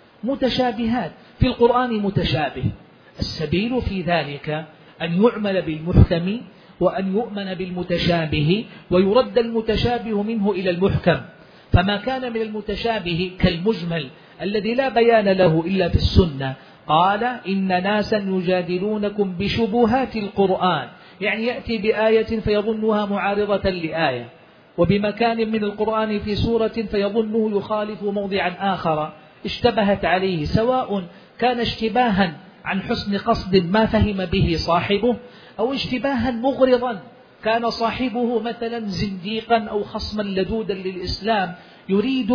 متشابهات. في القرآن متشابه، السبيل في ذلك أن يعمل بالمحكم وأن يؤمن بالمتشابه ويرد المتشابه منه إلى المحكم. فما كان من المتشابه كالمجمل الذي لا بيان له إلا في السنة، قال: إن ناسا يجادلونكم بشبهات القرآن، يعني يأتي بآية فيظنها معارضة لآية، وبمكان من القرآن في سورة فيظنه يخالف موضعا آخر اشتبهت عليه، سواء كان اشتباها عن حسن قصد ما فهم به صاحبه، أو اشتباها مغرضا كان صاحبه مثلا زنديقا أو خصما لدودا للإسلام يريد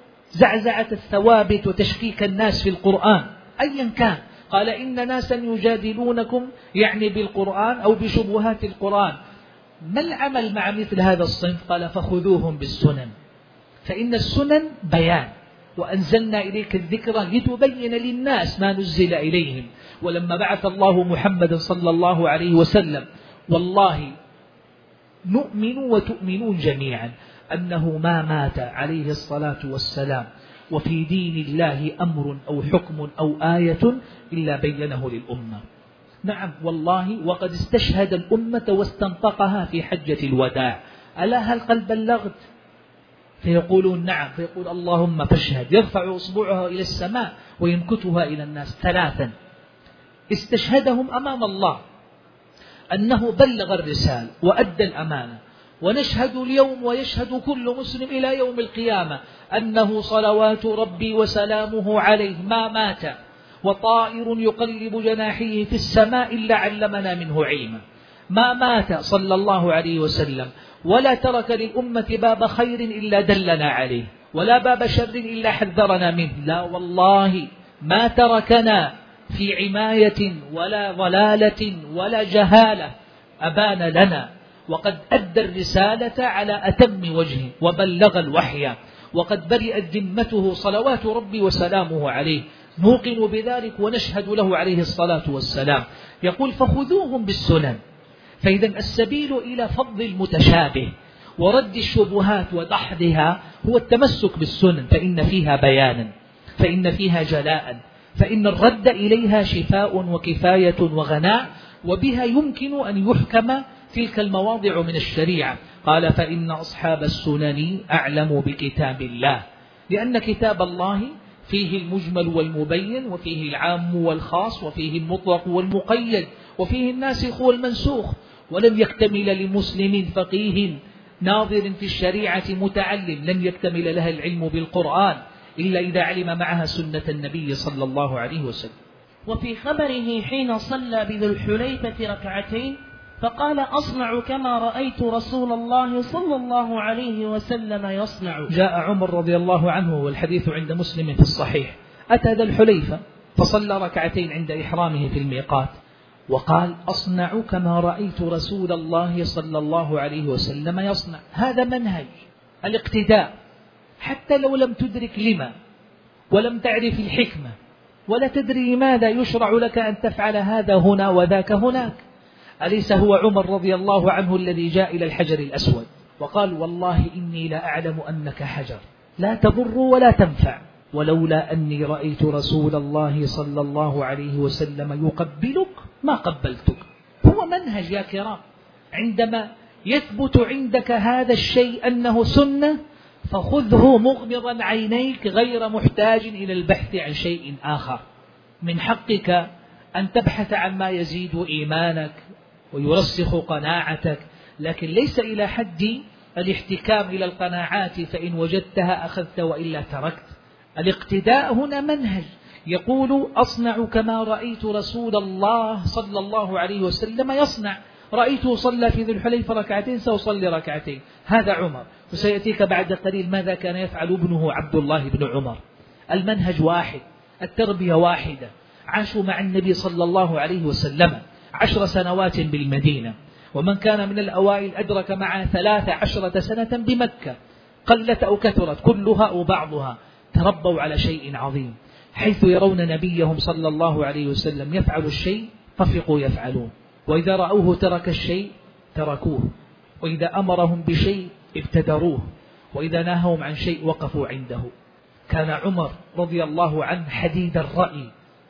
زعزعة الثوابت وتشكيك الناس في القرآن. أيا كان، قال: إن ناسا يجادلونكم يعني بالقرآن أو بشبهات القرآن. ما العمل مع مثل هذا الصنف؟ قال: فخذوهم بالسنن، فإن السنن بيان، وأنزلنا إليك الذكر لتبين للناس ما نزل إليهم. ولما بعث الله محمد صلى الله عليه وسلم، والله نؤمن وتؤمنون جميعا أنه ما مات عليه الصلاة والسلام وفي دين الله أمر أو حكم أو آية إلا بينه للأمة. نعم والله، وقد استشهد الأمة واستنطقها في حجة الوداع: ألا هل قد بلغت؟ فيقولون نعم، فيقول: اللهم فاشهد. يرفع أصبعها إلى السماء وينكتها إلى الناس ثلاثا. استشهدهم أمام الله أنه بلغ الرسالة وأدى الأمانة. ونشهد اليوم ويشهد كل مسلم إلى يوم القيامة أنه صلوات ربي وسلامه عليه ما مات وطائر يقلب جناحيه في السماء إلا علمنا منه علما. ما مات صلى الله عليه وسلم، ولا ترك للأمة باب خير إلا دلنا عليه، ولا باب شر إلا حذرنا منه. لا والله ما تركنا في عماية ولا ضلالة ولا جهالة، أبان لنا وقد أدى الرسالة على أتم وجه وبلغ الوحي، وقد برئت ذمته صلوات ربي وسلامه عليه. نوقن بذلك ونشهد له عليه الصلاة والسلام. يقول: فخذوهم بالسنن. فإذا السبيل إلى فض المتشابه ورد الشبهات ودحضها هو التمسك بالسنن، فإن فيها بيانا، فإن فيها جلاء، فإن الرد إليها شفاء وكفاية وغناء، وبها يمكن أن يحكم تلك المواضع من الشريعة. قال: فإن أصحاب السنن أعلم بكتاب الله، لأن كتاب الله فيه المجمل والمبين، وفيه العام والخاص، وفيه المطلق والمقيد، وفيه الناسخ والمنسوخ. ولن يكتمل لمسلم فقيه ناظر في الشريعة متعلم، لن يكتمل لها العلم بالقرآن إلا إذا علم معها سنة النبي صلى الله عليه وسلم. وفي خبره حين صلى بذي الحليفة ركعتين فقال: أصنع كما رأيت رسول الله صلى الله عليه وسلم يصنع. جاء عمر رضي الله عنه والحديث عند مسلم في الصحيح، أتى ذا الحليفة فصلى ركعتين عند إحرامه في الميقات، وقال: أصنع كما رأيت رسول الله صلى الله عليه وسلم يصنع. هذا منهج الاقتداء، حتى لو لم تدرك لما ولم تعرف الحكمة ولا تدري لماذا يشرع لك أن تفعل هذا هنا وذاك هناك. أليس هو عمر رضي الله عنه الذي جاء إلى الحجر الأسود وقال: والله إني لا أعلم أنك حجر لا تضر ولا تنفع، ولولا أني رأيت رسول الله صلى الله عليه وسلم يقبلك ما قبلتك. هو من منهج يا كرام. عندما يثبت عندك هذا الشيء أنه سنة فخذه مغمضا عينيك غير محتاج إلى البحث عن شيء آخر. من حقك أن تبحث عن ما يزيد إيمانك ويرسخ قناعتك، لكن ليس إلى حد الاحتكام إلى القناعات، فإن وجدتها أخذت وإلا تركت. الاقتداء هنا منهج، يقول أصنع كما رأيت رسول الله صلى الله عليه وسلم يصنع، رأيته صلى في ذي الحليفة ركعتين سأصلي ركعتين. هذا عمر، وسيأتيك بعد قليل ماذا كان يفعل ابنه عبد الله بن عمر. المنهج واحد، التربية واحدة. عاشوا مع النبي صلى الله عليه وسلم عشر سنوات بالمدينة، ومن كان من الأوائل أدرك معه ثلاث عشرة سنة بمكة، قلت أو كثرت كلها أو بعضها. تربوا على شيء عظيم، حيث يرون نبيهم صلى الله عليه وسلم يفعل الشيء طفقوا يفعلون، وإذا رأوه ترك الشيء تركوه، وإذا أمرهم بشيء ابتدروه، وإذا نهاهم عن شيء وقفوا عنده. كان عمر رضي الله عنه حديد الرأي،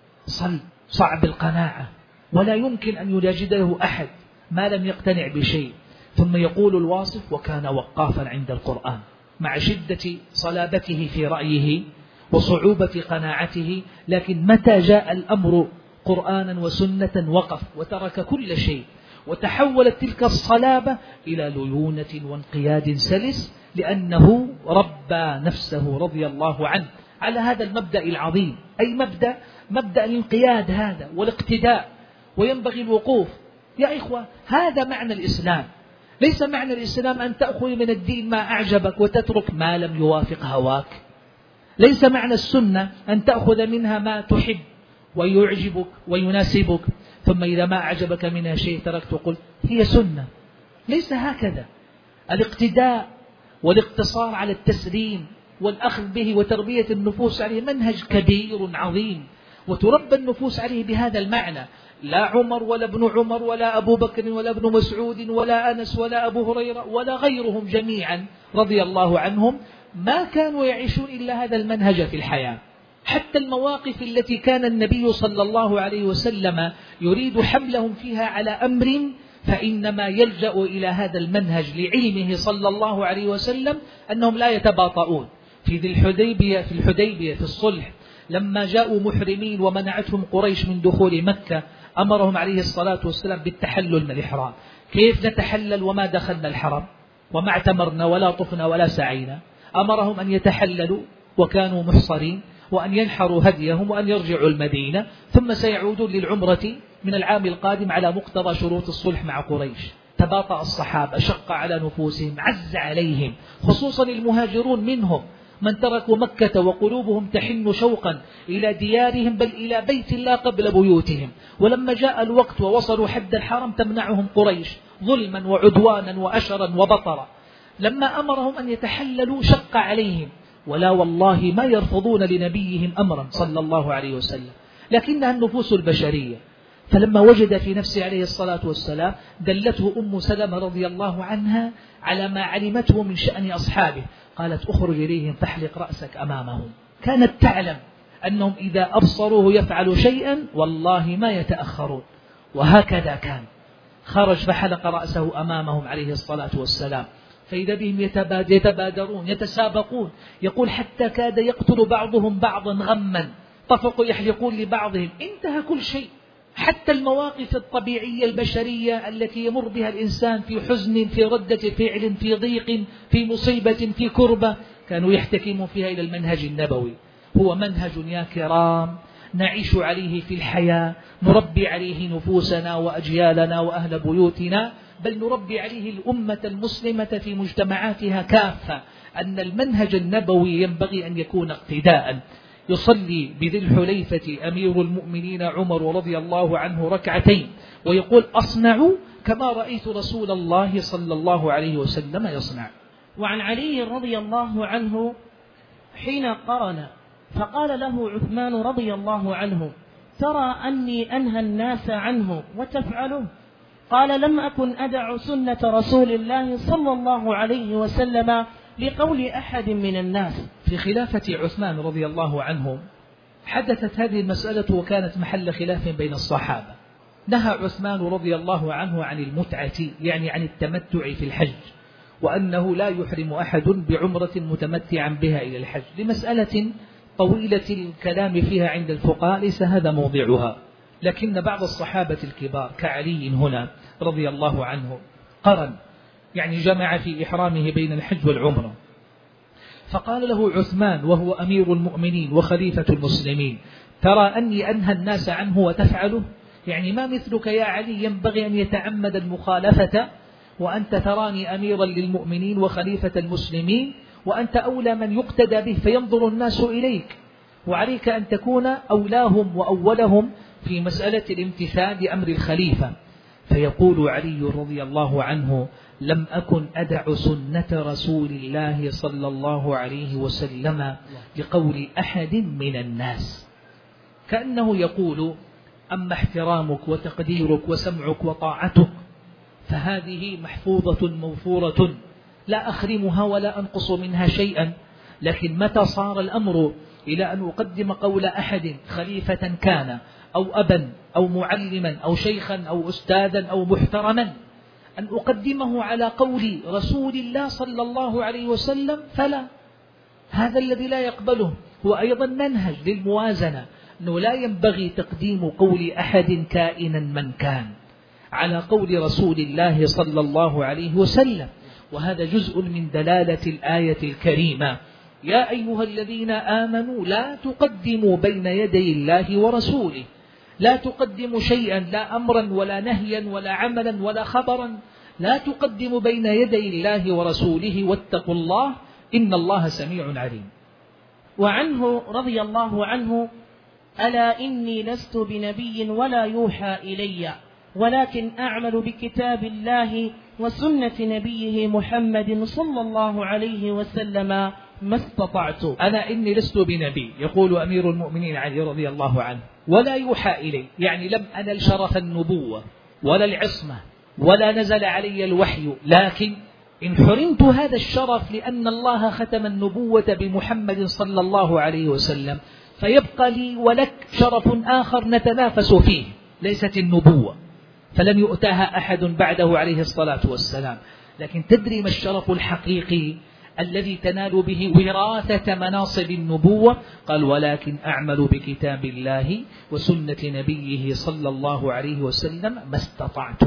صل صعب القناعة، ولا يمكن أن يجاهده أحد ما لم يقتنع بشيء. ثم يقول الواصف: وكان وقافا عند القرآن، مع شدة صلابته في رأيه وصعوبة قناعته، لكن متى جاء الأمر قرآنا وسنة وقف وترك كل شيء، وتحولت تلك الصلابة إلى ليونة وانقياد سلس، لأنه ربى نفسه رضي الله عنه على هذا المبدأ العظيم، أي مبدأ مبدأ الانقياد هذا والاقتداء، وينبغي الوقوف. يا إخوة، هذا معنى الإسلام. ليس معنى الإسلام أن تأخذ من الدين ما أعجبك وتترك ما لم يوافق هواك. ليس معنى السنة أن تأخذ منها ما تحب ويعجبك ويناسبك، ثم إذا ما أعجبك منها شيء تركت وقلت هي سنة. ليس هكذا. الاقتداء والاقتصار على التسليم والأخذ به وتربية النفوس عليه منهج كبير عظيم، وتربى النفوس عليه بهذا المعنى. لا عمر ولا ابن عمر ولا أبو بكر ولا ابن مسعود ولا أنس ولا أبو هريرة ولا غيرهم جميعا رضي الله عنهم ما كانوا يعيشون إلا هذا المنهج في الحياة. حتى المواقف التي كان النبي صلى الله عليه وسلم يريد حملهم فيها على أمر، فإنما يلجأ إلى هذا المنهج لعلمه صلى الله عليه وسلم أنهم لا يتباطؤون. في ذي الحديبية في الحديبية في الصلح لما جاءوا محرمين ومنعتهم قريش من دخول مكة، أمرهم عليه الصلاة والسلام بالتحلل من الإحرام. كيف نتحلل وما دخلنا الحرم وما اعتمرنا ولا طفنا ولا سعينا؟ أمرهم أن يتحللوا وكانوا محصرين، وأن ينحروا هديهم وأن يرجعوا المدينة، ثم سيعودون للعمرة من العام القادم على مقتضى شروط الصلح مع قريش. تباطأ الصحابة، شق على نفوسهم، عز عليهم، خصوصا المهاجرون منهم من تركوا مكة وقلوبهم تحن شوقا إلى ديارهم بل إلى بيت الله قبل بيوتهم. ولما جاء الوقت ووصلوا حد الحرم تمنعهم قريش ظلما وعدوانا وأشرا وبطرا. لما أمرهم أن يتحللوا شق عليهم، ولا والله ما يرفضون لنبيهم أمرا صلى الله عليه وسلم، لكنها النفوس البشرية. فلما وجد في نفسه عليه الصلاة والسلام دلته أم سلمة رضي الله عنها على ما علمته من شأن أصحابه، قالت: أخرج إليهم فاحلق رأسك أمامهم. كانت تعلم أنهم إذا أبصروه يفعل شيئا والله ما يتأخرون، وهكذا كان. خرج فحلق رأسه أمامهم عليه الصلاة والسلام، فإذا بهم يتبادرون يتسابقون، يقول حتى كاد يقتل بعضهم بعضا غما، طفقوا يحلقون لبعضهم. انتهى كل شيء، حتى المواقف الطبيعية البشرية التي يمر بها الإنسان في حزن، في ردة فعل، في ضيق، في مصيبة، في كربة، كانوا يحتكمون فيها إلى المنهج النبوي. هو منهج يا كرام نعيش عليه في الحياة، نربي عليه نفوسنا وأجيالنا وأهل بيوتنا، بل نربي عليه الأمة المسلمة في مجتمعاتها كافة، أن المنهج النبوي ينبغي أن يكون اقتداء. يصلي بذي الحليفة أمير المؤمنين عمر رضي الله عنه ركعتين ويقول: أصنع كما رأيت رسول الله صلى الله عليه وسلم يصنع. وعن علي رضي الله عنه حين قرن فقال له عثمان رضي الله عنه: ترى أني أنهى الناس عنه وتفعله؟ قال: لم أكن أدع سنة رسول الله صلى الله عليه وسلم لقول أحد من الناس. في خلافة عثمان رضي الله عنه حدثت هذه المسألة وكانت محل خلاف بين الصحابة، نهى عثمان رضي الله عنه عن المتعة، يعني عن التمتع في الحج، وأنه لا يحرم أحد بعمرة متمتعا بها إلى الحج، لمسألة طويلة الكلام فيها عند الفقهاء ليس هذا موضعها. لكن بعض الصحابة الكبار كعلي هنا رضي الله عنه قرن، يعني جمع في إحرامه بين الحج والعمرة، فقال له عثمان وهو أمير المؤمنين وخليفة المسلمين: ترى أني أنهى الناس عنه وتفعله؟ يعني ما مثلك يا علي ينبغي أن يتعمد المخالفة، وأنت تراني أميرا للمؤمنين وخليفة المسلمين، وأنت أولى من يقتدى به فينظر الناس إليك، وعليك أن تكون أولاهم وأولهم في مسألة الامتثال لأمر الخليفة. فيقول علي رضي الله عنه: لم أكن أدع سنة رسول الله صلى الله عليه وسلم لقول أحد من الناس. كأنه يقول: أما احترامك وتقديرك وسمعك وطاعتك فهذه محفوظة موفورة لا أخرمها ولا أنقص منها شيئا، لكن متى صار الأمر إلى أن أقدم قول أحد خليفة كان أو أبا أو معلما أو شيخا أو أستاذا أو محترما، أن أقدمه على قول رسول الله صلى الله عليه وسلم فلا، هذا الذي لا يقبله. هو أيضا منهج للموازنة، أنه لا ينبغي تقديم قول أحد كائنا من كان على قول رسول الله صلى الله عليه وسلم، وهذا جزء من دلالة الآية الكريمة: يا أيها الذين آمنوا لا تقدموا بين يدي الله ورسوله. لا تقدموا شيئا، لا أمرا ولا نهيا ولا عملا ولا خبرا، لا تقدموا بين يدي الله ورسوله، واتقوا الله إن الله سميع عليم. وعنه رضي الله عنه: ألا إني لست بنبي ولا يوحى إلي، ولكن أعمل بكتاب الله وسنة نبيه محمد صلى الله عليه وسلم ما استطعت. أنا إني لست بنبي، يقول أمير المؤمنين علي رضي الله عنه، ولا يوحى إلي، يعني لم أنل شرف النبوة ولا العصمة ولا نزل علي الوحي، لكن إن حرمت هذا الشرف لأن الله ختم النبوة بمحمد صلى الله عليه وسلم، فيبقى لي ولك شرف آخر نتنافس فيه، ليست النبوة، فلم يؤتاها أحد بعده عليه الصلاة والسلام. لكن تدري ما الشرف الحقيقي الذي تنال به وراثة مناصب النبوة؟ قال: ولكن أعمل بكتاب الله وسنة نبيه صلى الله عليه وسلم ما استطعت.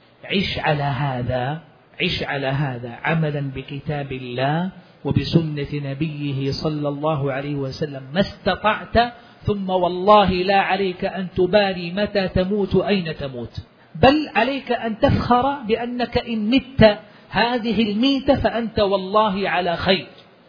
عش على هذا، عش على هذا عملا بكتاب الله وبسنة نبيه صلى الله عليه وسلم ما استطعت، ثم والله لا عليك أن تبالي متى تموت أين تموت، بل عليك أن تفخر بأنك إن مت هذه الميتة فأنت والله على خير،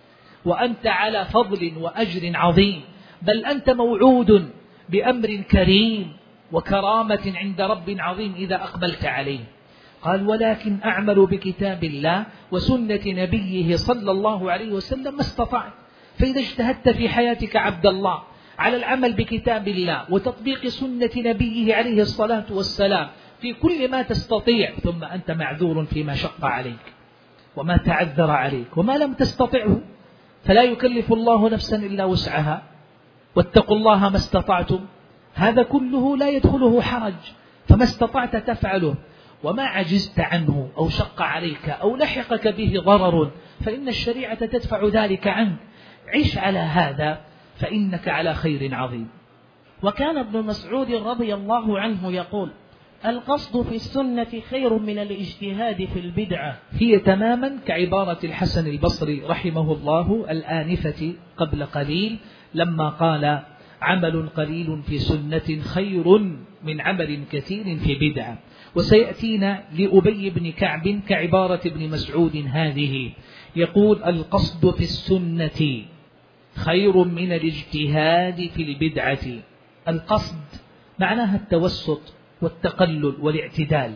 وأنت على فضل وأجر عظيم، بل أنت موعود بأمر كريم وكرامة عند رب عظيم إذا أقبلت عليه. قال: ولكن أعمل بكتاب الله وسنة نبيه صلى الله عليه وسلم ما استطعت. فإذا اجتهدت في حياتك عبد الله على العمل بكتاب الله وتطبيق سنة نبيه عليه الصلاة والسلام في كل ما تستطيع، ثم أنت معذور فيما شق عليك وما تعذر عليك وما لم تستطعه، فلا يكلف الله نفسا إلا وسعها، واتقوا الله ما استطعتم، هذا كله لا يدخله حرج، فما استطعت تفعله، وما عجزت عنه أو شق عليك أو لحقك به ضرر فإن الشريعة تدفع ذلك عنك. عش على هذا فإنك على خير عظيم. وكان ابن مسعود رضي الله عنه يقول: القصد في السنة خير من الاجتهاد في البدعة. هي تماما كعبارة الحسن البصري رحمه الله الآنفة قبل قليل لما قال: عمل قليل في سنة خير من عمل كثير في بدعة. وسيأتينا لأبي بن كعب كعبارة ابن مسعود هذه، يقول: القصد في السنة خير من الاجتهاد في البدعة. القصد معناها التوسط والتقلل والاعتدال،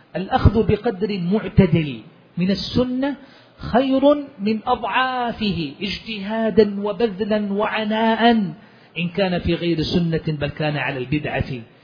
الأخذ بقدر معتدل من السنة خير من أضعافه اجتهادا وبذلا وعناء إن كان في غير سنة بل كان على البدعة.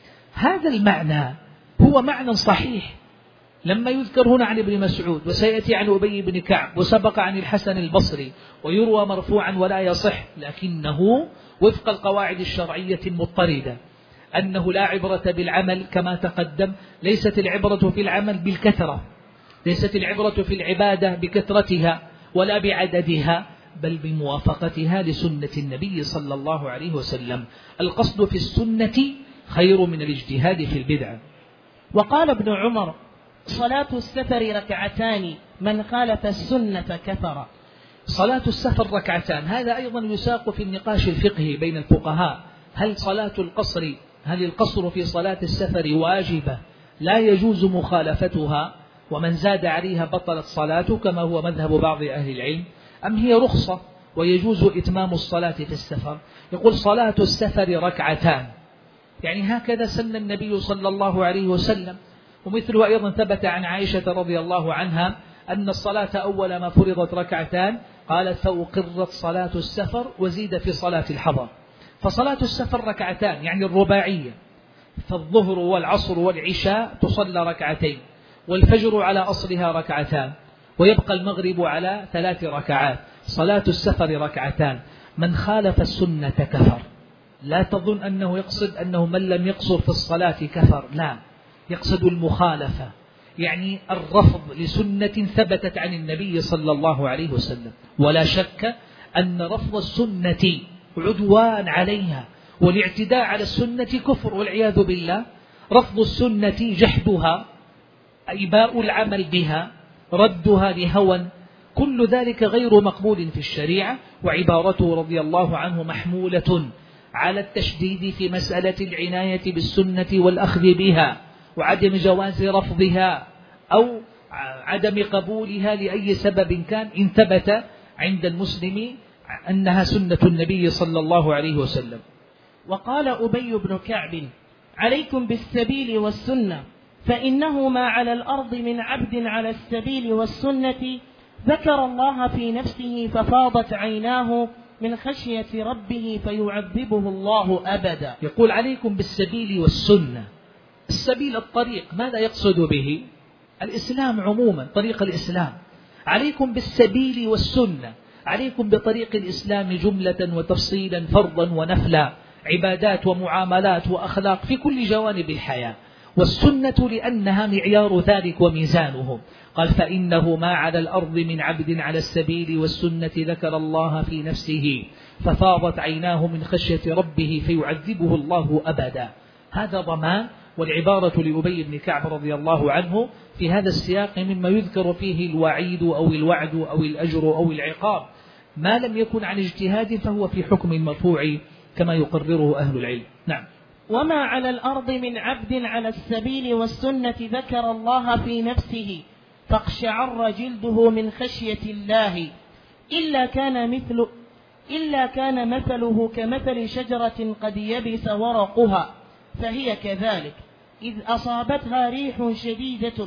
هذا المعنى هو معنى صحيح لما يذكر هنا عن ابن مسعود، وسيأتي عن أبي بن كعب، وسبق عن الحسن البصري، ويروى مرفوعا ولا يصح، لكنه وفق القواعد الشرعية المضطردة. أنه لا عبرة بالعمل كما تقدم، ليست العبرة في العمل بالكثرة، ليست العبرة في العبادة بكثرتها ولا بعددها، بل بموافقتها لسنة النبي صلى الله عليه وسلم. القصد في السنة خير من الاجتهاد في البدعة. وقال ابن عمر: صلاة السفر ركعتان، من خالف السنة كفر. صلاة السفر ركعتان، هذا أيضا يساق في النقاش الفقهي بين الفقهاء، هل صلاة القصر هل القصر في صلاة السفر واجبة لا يجوز مخالفتها ومن زاد عليها بطلت صلاته كما هو مذهب بعض أهل العلم، أم هي رخصة ويجوز إتمام الصلاة في السفر؟ يقول صلاة السفر ركعتان، يعني هكذا سن النبي صلى الله عليه وسلم. ومثله أيضا ثبت عن عائشة رضي الله عنها أن الصلاة أول ما فرضت ركعتان، قالت: فأقرت صلاة السفر وزيد في صلاة الحضر. فصلاة السفر ركعتان يعني الرباعية، فالظهر والعصر والعشاء تصلى ركعتين، والفجر على أصلها ركعتان، ويبقى المغرب على ثلاث ركعات. صلاة السفر ركعتان، من خالف السنة كفر. لا تظن أنه يقصد أنه من لم يقصر في الصلاة كفر، لا، يقصد المخالفة، يعني الرفض لسنة ثبتت عن النبي صلى الله عليه وسلم. ولا شك أن رفض السنة عدوان عليها والاعتداء على السنة كفر والعياذ بالله. رفض السنة جحدها، إباء العمل بها، ردها لهوى، كل ذلك غير مقبول في الشريعة. وعبارته رضي الله عنه محمولة على التشديد في مسألة العناية بالسنة والأخذ بها، وعدم جواز رفضها أو عدم قبولها لأي سبب كان، إن ثبت عند المسلم أنها سنة النبي صلى الله عليه وسلم. وقال أبي بن كعب: عليكم بالسبيل والسنة، فإنه ما على الأرض من عبد على السبيل والسنة ذكر الله في نفسه ففاضت عيناه من خشية ربه فيعذبه الله أبدا. يقول: عليكم بالسبيل والسنة. السبيل الطريق، ماذا يقصد به؟ الإسلام عموما، طريق الإسلام. عليكم بالسبيل والسنة، عليكم بطريق الإسلام جملة وتفصيلا، فرضا ونفلا، عبادات ومعاملات وأخلاق في كل جوانب الحياة. والسنة لأنها معيار ذلك وميزانه. قال: فإنه ما على الأرض من عبد على السبيل والسنة ذكر الله في نفسه ففاضت عيناه من خشية ربه فيعذبه الله أبدا. هذا ضمان. والعبارة لأبي بن كعب رضي الله عنه في هذا السياق مما يذكر فيه الوعيد أو الوعد أو الأجر أو العقاب، ما لم يكن عن اجتهاد فهو في حكم المرفوع كما يقرره أهل العلم. نعم. وما على الأرض من عبد على السبيل والسنة ذكر الله في نفسه فاقشعر جلده من خشية الله إلا كان مثل إلا كان مثله كمثل شجرة قد يبس ورقها، فهي كذلك إذ أصابتها ريح شديدة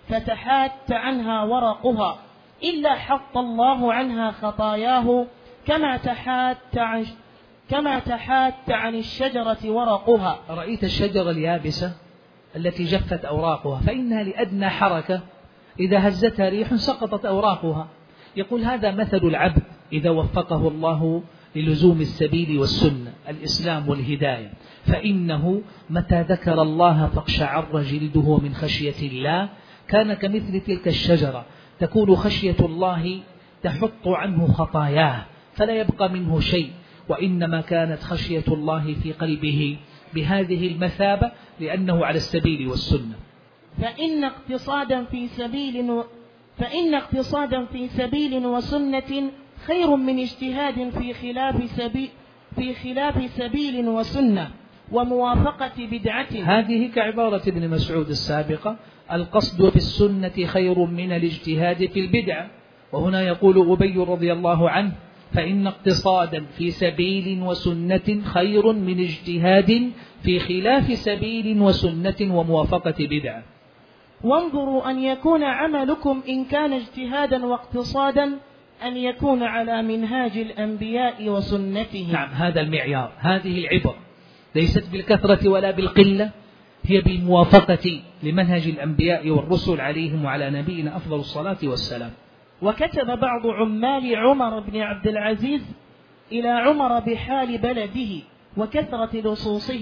فتحات عنها ورقها إلا حط الله عنها خطاياه كما تحات عن كما تحات عن الشجرة ورقها. رأيت الشجرة اليابسة التي جفت أوراقها، فإنها لأدنى حركة إذا هزتها ريح سقطت أوراقها. يقول: هذا مثل العبد إذا وفقه الله للزوم السبيل والسنة، الإسلام والهداية، فإنه متى ذكر الله فاقشعر جلده من خشية الله كان كمثل تلك الشجرة، تكون خشية الله تحط عنه خطاياه فلا يبقى منه شيء، وإنما كانت خشية الله في قلبه بهذه المثابة لأنه على السبيل والسنة. فإن اقتصادا في سبيل و... فإن اقتصادا في سبيل وسنة خير من اجتهاد في خلاف سبيل في خلاف سبيل وسنة وموافقة بدعة. هذه كعبارة ابن مسعود السابقة: القصد في السنة خير من الاجتهاد في البدعة. وهنا يقول أبي رضي الله عنه: فإن اقتصادا في سبيل وسنة خير من اجتهاد في خلاف سبيل وسنة وموافقة بدعة. وانظروا أن يكون عملكم إن كان اجتهادا واقتصادا أن يكون على منهاج الأنبياء وسنتهم. نعم، هذا المعيار، هذه العبر ليست بالكثرة ولا بالقلة، هي بالموافقة لمنهج الأنبياء والرسل عليهم وعلى نبينا أفضل الصلاة والسلام. وكتب بعض عمال عمر بن عبد العزيز إلى عمر بحال بلده وكثرة لصوصه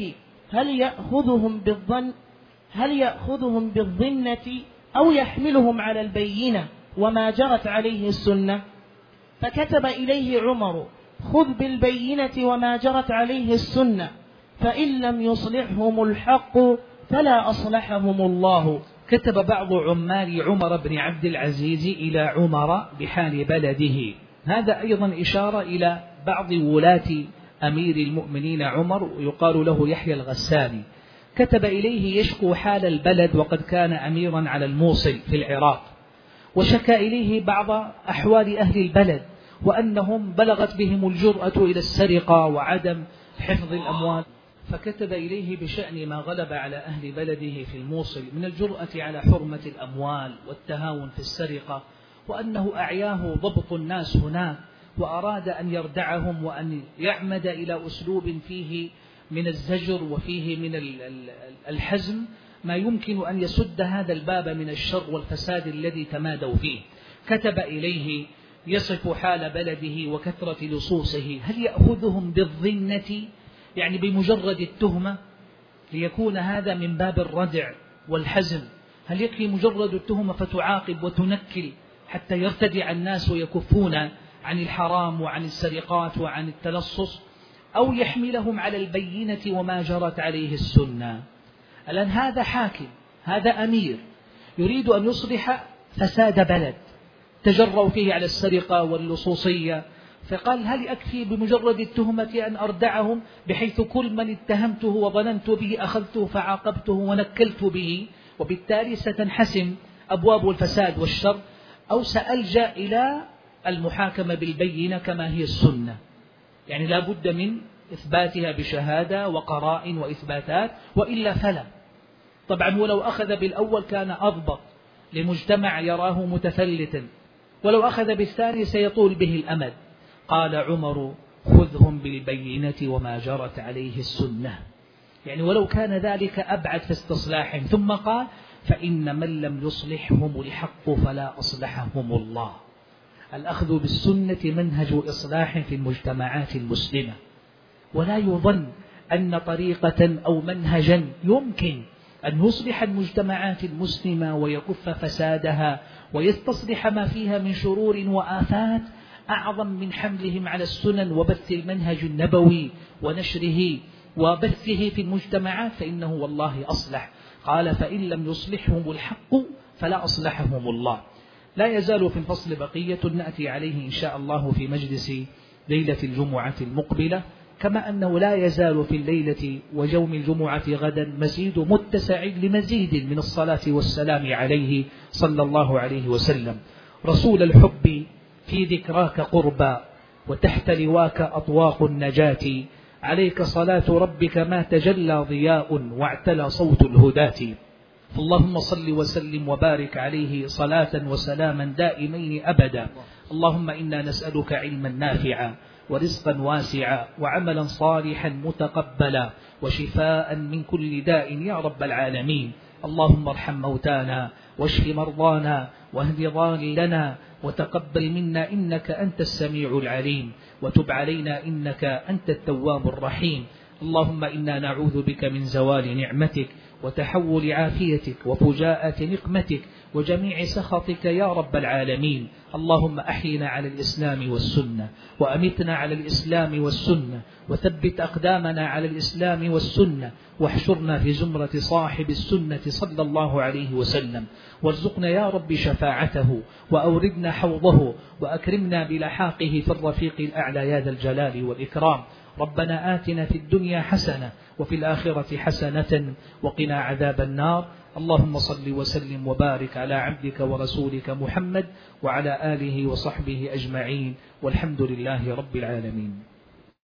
هل يأخذهم بالظن هل يأخذهم بالظنة أو يحملهم على البينة وما جرت عليه السنة؟ فكتب إليه عمر: خذ بالبينة وما جرت عليه السنة، فإن لم يصلحهم الحق فلا أصلحهم الله. كتب بعض عمال عمر بن عبد العزيز إلى عمر بحال بلده. هذا أيضا إشارة إلى بعض ولاة أمير المؤمنين عمر، يقال له يحيى الغساني. كتب إليه يشكو حال البلد، وقد كان أميرا على الموصل في العراق، وشكى إليه بعض أحوال أهل البلد، وأنهم بلغت بهم الجرأة إلى السرقة وعدم حفظ الأموال. فكتب إليه بشأن ما غلب على أهل بلده في الموصل من الجرأة على حرمة الأموال والتهاون في السرقة، وأنه أعياه ضبط الناس هناك، وأراد أن يردعهم وأن يعمد إلى أسلوب فيه من الزجر وفيه من الحزم ما يمكن أن يسد هذا الباب من الشر والفساد الذي تمادوا فيه. كتب إليه يصف حال بلده وكثرة لصوصه: هل يأخذهم بالظنة، يعني بمجرد التهمة، ليكون هذا من باب الردع والحزم؟ هل يكفي مجرد التهمة فتعاقب وتنكل حتى يرتدع الناس ويكفون عن الحرام وعن السرقات وعن التلصص؟ أو يحملهم على البينة وما جرت عليه السنة؟ الآن هذا حاكم، هذا أمير يريد أن يصلح فساد بلد تجروا فيه على السرقة واللصوصية، فقال: هل أكفي بمجرد التهمة أن أردعهم بحيث كل من اتهمته وظننت به أخذته فعاقبته ونكلت به، وبالتالي ستنحسم أبواب الفساد والشر؟ أو سألجأ إلى المحاكمة بالبينة كما هي السنة، يعني لا بد من إثباتها بشهادة وقرائن وإثباتات، وإلا فلا. طبعا ولو أخذ بالأول كان أضبط لمجتمع يراه متفلتا، ولو أخذ بالثاني سيطول به الأمد. قال عمر: خذهم بالبينة وما جرت عليه السنة، يعني ولو كان ذلك أبعد في استصلاحهم. ثم قال: فإن من لم يصلحهم الحق فلا أصلحهم الله. الأخذ بالسنة منهج إصلاح في المجتمعات المسلمة، ولا يظن أن طريقة أو منهجا يمكن أن يصلح المجتمعات المسلمة ويكف فسادها ويستصلح ما فيها من شرور وآفات أعظم من حملهم على السنن وبث المنهج النبوي ونشره وبثه في المجتمعات، فإنه والله أصلح. قال: فإن لم يصلحهم الحق فلا أصلحهم الله. لا يزال في الفصل بقية نأتي عليه إن شاء الله في مجلس ليلة الجمعة المقبلة، كما أنه لا يزال في الليلة ويوم الجمعة غدا مزيد متسع لمزيد من الصلاة والسلام عليه صلى الله عليه وسلم. رسول الحب في ذكراك قربا، وتحت لواك أطواق النجاة، عليك صلاة ربك ما تجلى ضياء واعتلى صوت الهداة. اللهم صل وسلم وبارك عليه صلاة وسلاما دائمين أبدا. اللهم إنا نسألك علما نافعا ورزقا واسعا وعملا صالحا متقبلا وشفاء من كل داء يا رب العالمين. اللهم ارحم موتانا واشف مرضانا واهد ضالنا وتقبل منا إنك أنت السميع العليم، وتب علينا إنك أنت التواب الرحيم. اللهم إنا نعوذ بك من زوال نعمتك وتحول عافيتك وفجاءة نقمتك وجميع سخطك يا رب العالمين. اللهم أحينا على الإسلام والسنة، وأمتنا على الإسلام والسنة، وثبت أقدامنا على الإسلام والسنة، واحشرنا في زمرة صاحب السنة صلى الله عليه وسلم، وارزقنا يا رب شفاعته، وأوردنا حوضه، وأكرمنا بلحاقه في الرفيق الأعلى يا ذا الجلال والإكرام. ربنا آتنا في الدنيا حسنة وفي الآخرة حسنة وقنا عذاب النار. اللهم صل وسلم وبارك على عبدك ورسولك محمد وعلى آله وصحبه أجمعين، والحمد لله رب العالمين.